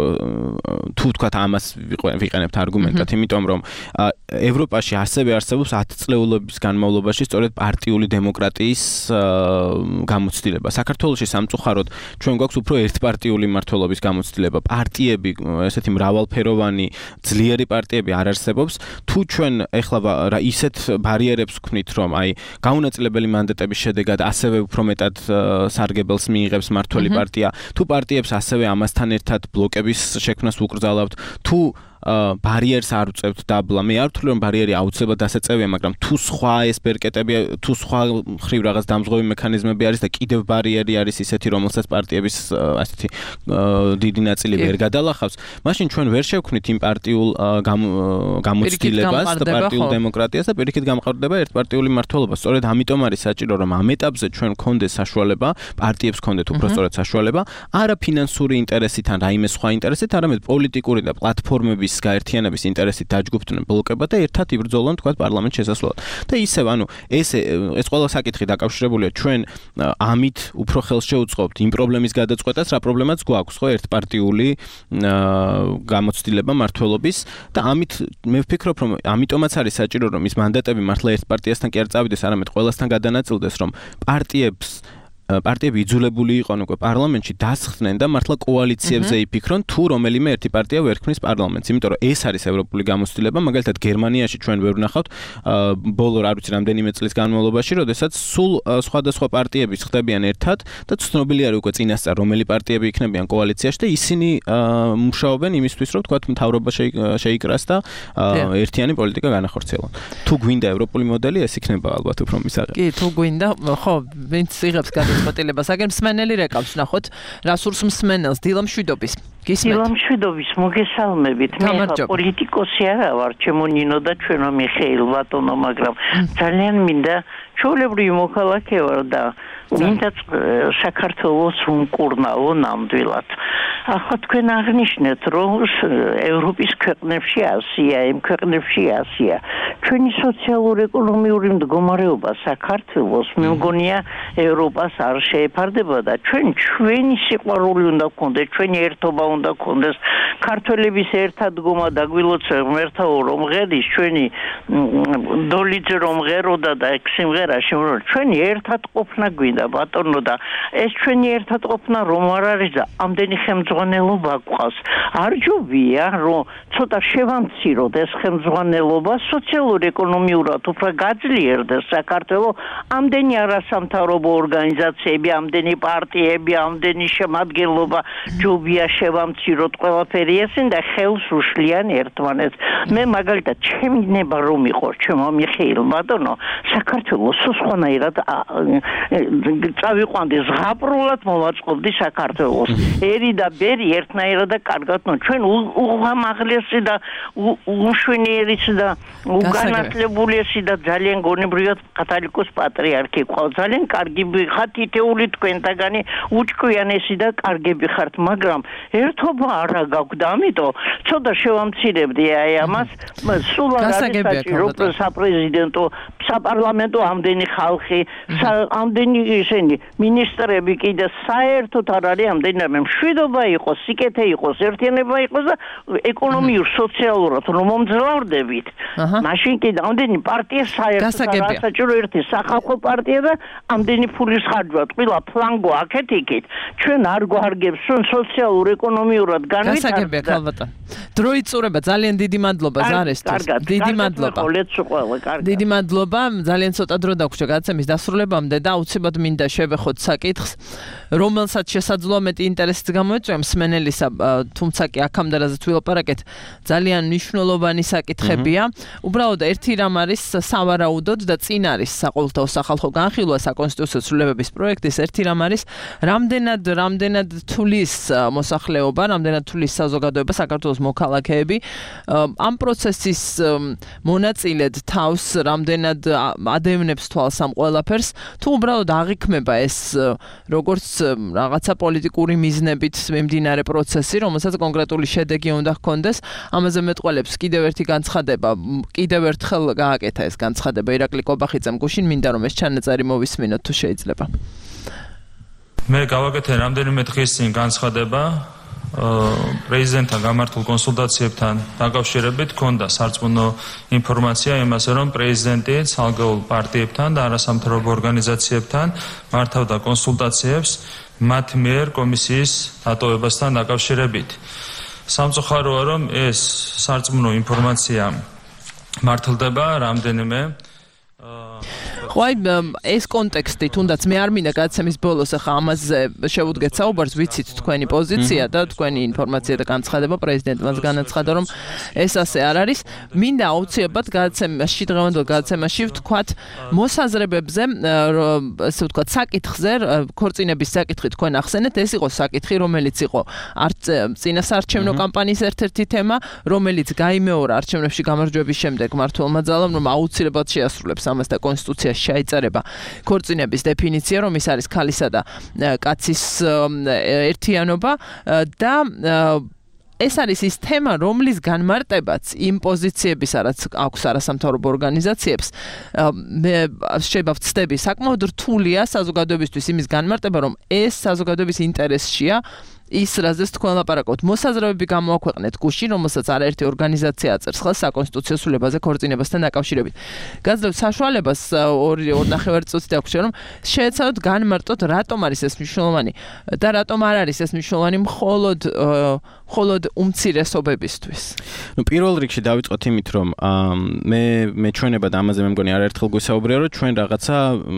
თუ თქვათ ამას ვიყენებთ არგუმენტად, იმიტომ რომ ევროპაში ასევე არსებობს 10 წლეულების განმავლობაში სწორედ პარტიული დემოკრატიის გამოცდილება. საქართველოში სამწუხაროდ ჩვენ გვაქვს უფრო ერთპარტიული მმართველობის გამოცდილება. პარტიები, ესეთი მრავალფეროვანი ძლიერი პარტიები არ არსებობს. თუ ჩვენ ეხლა ისეთ ბარიერებს ვქმნით, რომ აი გაუნაწილებელი მანდატების შედეგად ასევე უფრო მეტად სარგებელს მიიღებს მმართველი პარტია, თუ პარტიებს ასევე ამასთან ერთად ბლოკების შექმნას უკრძალავთ, თუ ბარიერს არ უწევთ დაბლა. მე არ ვთვლი რომ ბარიერი აუცილებლად დასაწევია, მაგრამ თუ სხვა ეს ბერკეტები, თუ სხვა მხრივ რაღაც დამზღვევი მექანიზმები არის და კიდევ ბარიერი არის ისეთი, რომელსაც პარტიების ასეთი დიდი ნაწილი ვერ გადალახავს, მაშინ ჩვენ ვერ შევქმნით იმ პარტიულ გამოცდილებას და პარტიულ დემოკრატიას და პირიქით გამყარდება ერთპარტიული მმართველობა. სწორედ ამიტომ არის საჭირო, რომ ამ ეტაპზე ჩვენ გქონდეს საშუალება, პარტიებს გქონდეთ უფრო სწორედ საშუალება, არა ფინანსური ინტერესით ან რაიმე სხვა ინტერესით, არამედ პოლიტიკური და პლატფორმების გაერთიანების ინტერესით დაჯგუფდნენ ბლოკება და ერთად იბრძოლონ თქვა პარლამენტ შესასვლელად. და ისევ ეს ყველა საკითხი დაკავშირებულია ჩვენ ამით უფრო ხელს შეუწყობთ იმ პრობლემის გადაწყვეტას, რა პრობლემაც გვაქვს, ხო, ერთპარტიული გამოცდილება მმართველობის და ამით მე ვფიქრობ, რომ ამიტომაც არის საჭირო, რომ ის მანდატები მართლა ერთ პარტიასთან კი არ წავიდეს, არამედ ყველასთან გადანაწილდეს, რომ პარტიები იძულებული იყვნენ უკვე პარლამენტში დასხდნენ და მართლა კოალიციებზე იფიქრონ, თუ რომელიმე ერთი პარტია ვერ ქმნის პარლამენტს. იმიტომ რომ ეს არის ევროპული გამოცდილება, მაგალითად გერმანიაში ჩვენ ვერ ვნახავთ ბოლო არ ვიცი რამდენიმე წლის განმავლობაში, როდესაც სულ სხვადასხვა პარტიები ხდებიან ერთად და ცნობილი არის უკვე წინასწარ რომელი პარტიები იქნებიან კოალიციაში და ისინი მუშაობენ იმისთვის, რომ თქვა მთავრობა შეიკრას და ერთიანი პოლიტიკა განახორციელონ. თუ გვინდა ევროპული მოდელი, ეს იქნება ალბათ უფრო მისაღები. კი, თუ გვინდა, ხო, ვინც იღებს გადაწყვეტილებას, აგერ მსმენელი რეკავს, ნახოთ, რა სურს მსმენელს, დილა მშვიდობის. დილა მშვიდობის, მოგესალმებით. მე პოლიტიკოსი არა ვარ, ჩემო ნინო და ჩვენო მიხეილ ბატონო, მაგრამ ძალიან მინდა ჩვეულებრივი მოქალაქე ვარ და მინდა საქართველოს უმკურნალო ნამდვილად. ახლა თქვენ აღნიშნეთ, რომ ევროპის ქვეყნებში ასია, იმ ქვეყნებში ასია. ჩვენი სოციალურ-ეკონომიური მდგომარეობა საქართველოს მე მგონია ევროპას არ შეეფარდება და ჩვენი სიყვარული უნდა გქონდეს, ჩვენი ერთობა უნდა გქონდეს. ქართველების ერთადგომა დაგვილოცე ღმერთაო რომ ღედის ჩვენი დოლიძე რომ ღეროდა და სიმღერა შემორო ჩვენი ერთად ყოფნა გვინდა ბატონო და ეს ჩვენი ერთად ყოფნა რომ არ არის და ამდენი ხელმძღვანელობა გვყავს. არ ჯობია რომ ცოტა შევამციროთ ეს ხელმძღვანელობა სოციალურ-ეკონომიურად უფრო გაძლიერდეს საქართველოს ამდენი არასამთავრობო ორგანიზაციები, ამდენი პარტიები, ამდენი შემადგენლობა ჯობია შევამციროთ ყველაფერი ესენ და ხელს უშლიან ერთმანეთს. მე მაგალითად ჩემი ნება რომ იყო ჩემო მიხეილ ბატონო საქართველოს სხვანაირად წავიყვანდი ზღაპრულად მოვაწყობდი საქართველოს. ერი და ბერი ერთნაირად და კარგად ჩვენ უღამაღლესი და უშვენიერიც და უგანათლებულესი და ძალიან გონებრივად კათოლიკოს პატრიარქი ყავს. ძალიან კარგი ხართ ითეული თქვენთაგანი უჭკვიანესი და კარგები ხართ, მაგრამ ერთობა არა გაქვს და ამიტომ ცოტა შევამცირებდი აი ამას სულ არ არის საჭირო საპრეზიდენტო საპარლამენტო ამდენი ხალხი ამდენი ისინი მინისტრები კიდე საერთოდ არ არის ამდენი მშვიდობა იყოს სიკეთე იყოს ერთიანობა იყოს და ეკონომიურ სოციალურად რომ მომძლავრდებით მაშინ კიდე ამდენი პარტია საერთოდ საჭირო ერთი სახალხო პარტია და ამდენი ფულის ხარჯვა ყველა ფლანგო აქეთ იქით ჩვენ არ გვარგებს სოციალურ ეკონომიურად განვითარდა ალბათ დრო იწურება ძალიან დიდი მადლობა ზარესთვის დიდი მადლობა დიდი მადლობა ძალიან ცოტა დრო დაგვრჩა გადაცემის დასრულებამდე და აუცილებლად მინდა შევეხოთ საკითხს რომელსაც შესაძლოა მეტი ინტერესიც გამოეწვია მსმენელისა თუმცა კი აქამდე რაზეც ვილაპარაკეთ ძალიან მნიშვნელოვანი საკითხებია უბრალოდ ერთი რამ არის სავარაუდოდ და წინ არის საყოველთაო სახალხო განხილვა საკონსტიტუციო ცვლილებების პროექტის ერთი რამ არის რამდენად თulis მოსახლეობა რამდენად თulis საზოგადოება საქართველოს მოქალაქეები ამ პროცესის მონაწილედ თავს რამდენად ადევნებს თვალს ამ ყველაფერს თუ უბრალოდ აღიქმება ეს როგორც რაღაცა პოლიტიკური მიზნებით მიმდინარე პროცესი რომელსაც კონკრეტული შედეგი უნდა ჰქონდეს ამაზე მეტყველებს კიდევ ერთი განცხადება კიდევ ერთხელ გააკეთა ეს განცხადება ირაკლი კობახიძემ გუშინ მინდა რომ ეს ჩანაწერი მოვისმინოთ თუ შეიძლება მე გავაკეთე რამდენიმე დღის წინ განცხადება პრეზიდენტთან გამართულ კონსულტაციებთან დაკავშირებით ჰქონდა სარწმუნო ინფორმაცია იმაზე რომ პრეზიდენტი ცალკეულ პარტიებთან და არასამთავრობო ორგანიზაციებთან მართავდა კონსულტაციებს მათ მიერ კომისიის დატოვებასთან დაკავშირებით სამწუხაროა რომ ეს სარწმუნო ინფორმაცია მართლდება რამდენიმე Why ეს კონტექსტი თუნდაც მე არ მინდა გადაცემის ბოლოს ახლა ამაზე შევუდგეთ საუბარს ვიცით თქვენი პოზიცია და თქვენი ინფორმაცია და განცხადება პრეზიდენტმაც განაცხადა რომ ეს ასე არ არის მინდა აუცილებლად გადაცემაში დღევანდელ გადაცემაში ვთქვათ მოსაზრებებზე ასე ვთქვათ საკითხზე ქორწინების საკითხი თქვენ ახსენეთ ეს იყო საკითხი რომელიც იყო წინასაარჩევნო კამპანიის ერთ-ერთი თემა რომელიც გაიმეორა არჩევნებში გამარჯვების შემდეგ მმართველმა ძალამ რომ აუცილებლად შეასრულებს ამას და კონსტიტუციაში შეიწერება ქორწინების დეფინიცია რომ ის არის ქალისა და კაცის ერთიანობა და ეს არის ის თემა რომლის განმარტებაც იმ პოზიციების რაც აქვს არასამთავრობო ორგანიზაციებს მე შეიძლება ვცდები საკმაოდ რთულია საზოგადოებისთვის იმის განმარტება რომ ეს საზოგადოების ინტერესშია ის რაზეც თქვენ ლაპარაკობთ მოსაზრებები გამოაქვეყნეთ გუშინ რომელსაც არაერთი ორგანიზაცია აწერს ხელს საკონსტიტუციო ცვლილებაზე ქორწინებასთან დაკავშირებით გაძლევთ საშუალებას 2.5 წუთი დაგვჭირდა რომ შეეცადოთ განმარტოთ რატომ არის ეს მნიშვნელოვანი და რატომ არ არის ეს მნიშვნელოვანი მხოლოდ უმცირესობებისთვის ნუ პირველ რიგში დავიწყოთ იმით რომ მე ჩვენება და ამაზე მე მგონი არაერთხელ გვისაუბრია რომ ჩვენ რაღაცა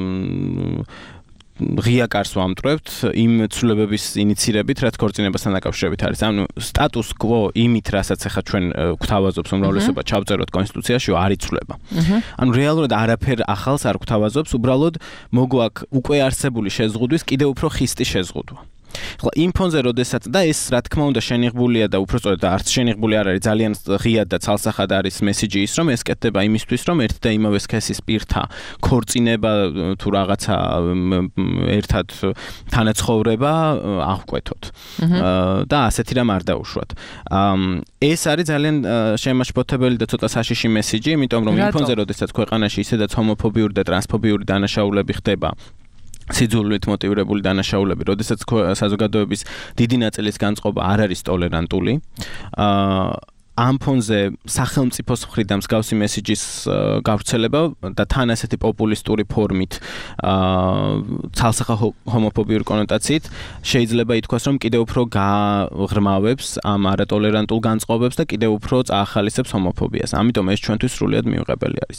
ღია კარს ვამტვრევთ იმ ცვლილებების ინიციირებით, რაც ქორწინებასთან დაკავშირებით არის. ანუ სტატუს კვო იმით, რასაც ახლა ჩვენ გვთავაზობს უმრავლესობა ჩავწეროთ კონსტიტუციაში, არ იცვლება. ანუ რეალურად არაფერ ახალს არ გვთავაზობს, უბრალოდ მოგვაქვს უკვე არსებული შეზღუდვის კიდევ უფრო ხისტი შეზღუდვა. ხო იმ ფონზე როდესაც და ეს რა თქმა უნდა შენიღებულია და უბრალოდ არც შენიღებული არ არის ძალიან ღიად და ცალსახად არის მესიჯი ის რომ ეს კეთდება იმისთვის რომ ერთ და იმავე სქესის პირთა ქორწინება თუ რაღაცა ერთად თანაცხოვრება აღკვეთოთ და ასეთი რამ არ დაუშვათ ეს არის ძალიან შემაშფოთებელი და ცოტა საშიში მესიჯი იმიტომ რომ იმ ფონზე როდესაც ქვეყანაში ისედაც ჰომოფობიური და ტრანსფობიური დანაშაულები ხდება სიძულვით მოტივირებული დანაშაულები, როდესაც საზოგადოების დიდი ნაწილის განწყობა არ არის ტოლერანტული. ამ ფონზე სახელმწიფოს მხრიდან მსგავსი მესიჯის გავრცელება და თან ასეთი პოპულისტური ფორმით ცალსახა ჰომოფობიური კონოტაციით შეიძლება ითქვას, რომ კიდევ უფრო გააღრმავებს ამ არატოლერანტულ განწყობებს და კიდევ უფრო წაახალისებს ჰომოფობიას. ამიტომ ეს ჩვენთვის სრულიად მიუღებელი არის.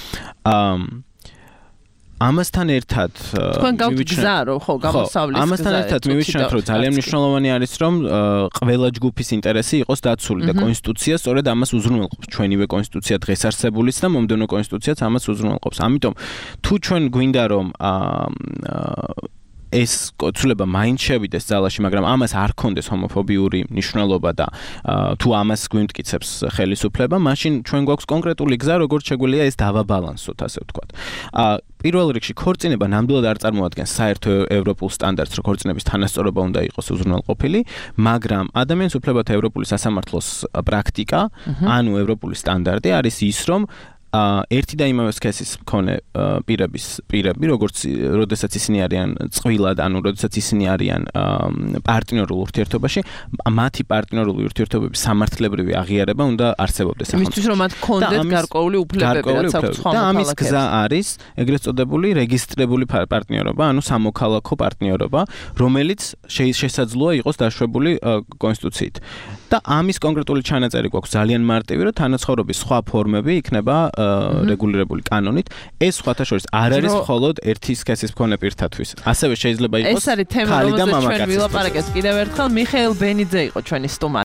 ამასთან ერთად თქვენ გავგზა რომ ხო გამოსავლის ამასთან ერთად მივიჩნევთ რომ ძალიან მნიშვნელოვანი არის რომ ყველა ჯგუფის ინტერესი იყოს დაცული და კონსტიტუცია სწორედ ამას უზრუნველყოფს ჩვენივე კონსტიტუცია დღეს არსებულიც და მომდევნო კონსტიტუციაც ამას უზრუნველყოფს ამიტომ თუ ჩვენ გვინდა რომ ეს ცვლილება მაინც შევიდეს ძალაში, მაგრამ ამას არ ქონდეს ჰომოფობიური მნიშვნელობა და თუ ამას გვიმტკიცებს ხელისუფლება, მაშინ ჩვენ გვაქვს კონკრეტული გზა, როგორც შეგვიძლია ეს დავაბალანსოთ, ასე ვთქვათ. პირველ რიგში ქორწინება ნამდვილად არ წარმოადგენს საერთო ევროპულ სტანდარტს, რომ ქორწინების თანასწორობა უნდა იყოს უზრუნველყოფილი, მაგრამ ადამიანის უფლებათა ევროპული სასამართლოს პრაქტიკა, ანუ ევროპული სტანდარტი არის ის, რომ ერთი და იმავე სქესის მქონე პირები, როდესაც ისინი არიან წყვილად, ანუ როდესაც ისინი არიან პარტნიორულ ურთიერთობაში, მათი პარტნიორული ურთიერთობების სამართლებრივი აღიარება უნდა არსებობდეს სახელმწიფოში. იმისთვის რომ მათ ქონდეს გარკვეული უფლებები, რაც აქვს სხვა და ამის გზა არის ეგრეთ წოდებული რეგისტრირებული პარტნიორობა, ანუ სამოქალაქო პარტნიორობა, რომელიც შესაძლოა იყოს დაშვებული კონსტიტუციით. და ამის კონკრეტული ჩანაწერი გვაქვს ძალიან მარტივი, რომ თანაცხოვრების სხვა ფორმები იქნება რეგულირებული კანონით. ეს სხვათა შორის არ არის მხოლოდ ერთი სქესის მქონე პირთათვის. ასევე შეიძლება იყოს ეს არის თემა, რომელზეც ჩვენ ვილაპარაკეთ კიდევ ერთხელ. მიხეილ ბენიძე იყო ჩვენი სტუმარი.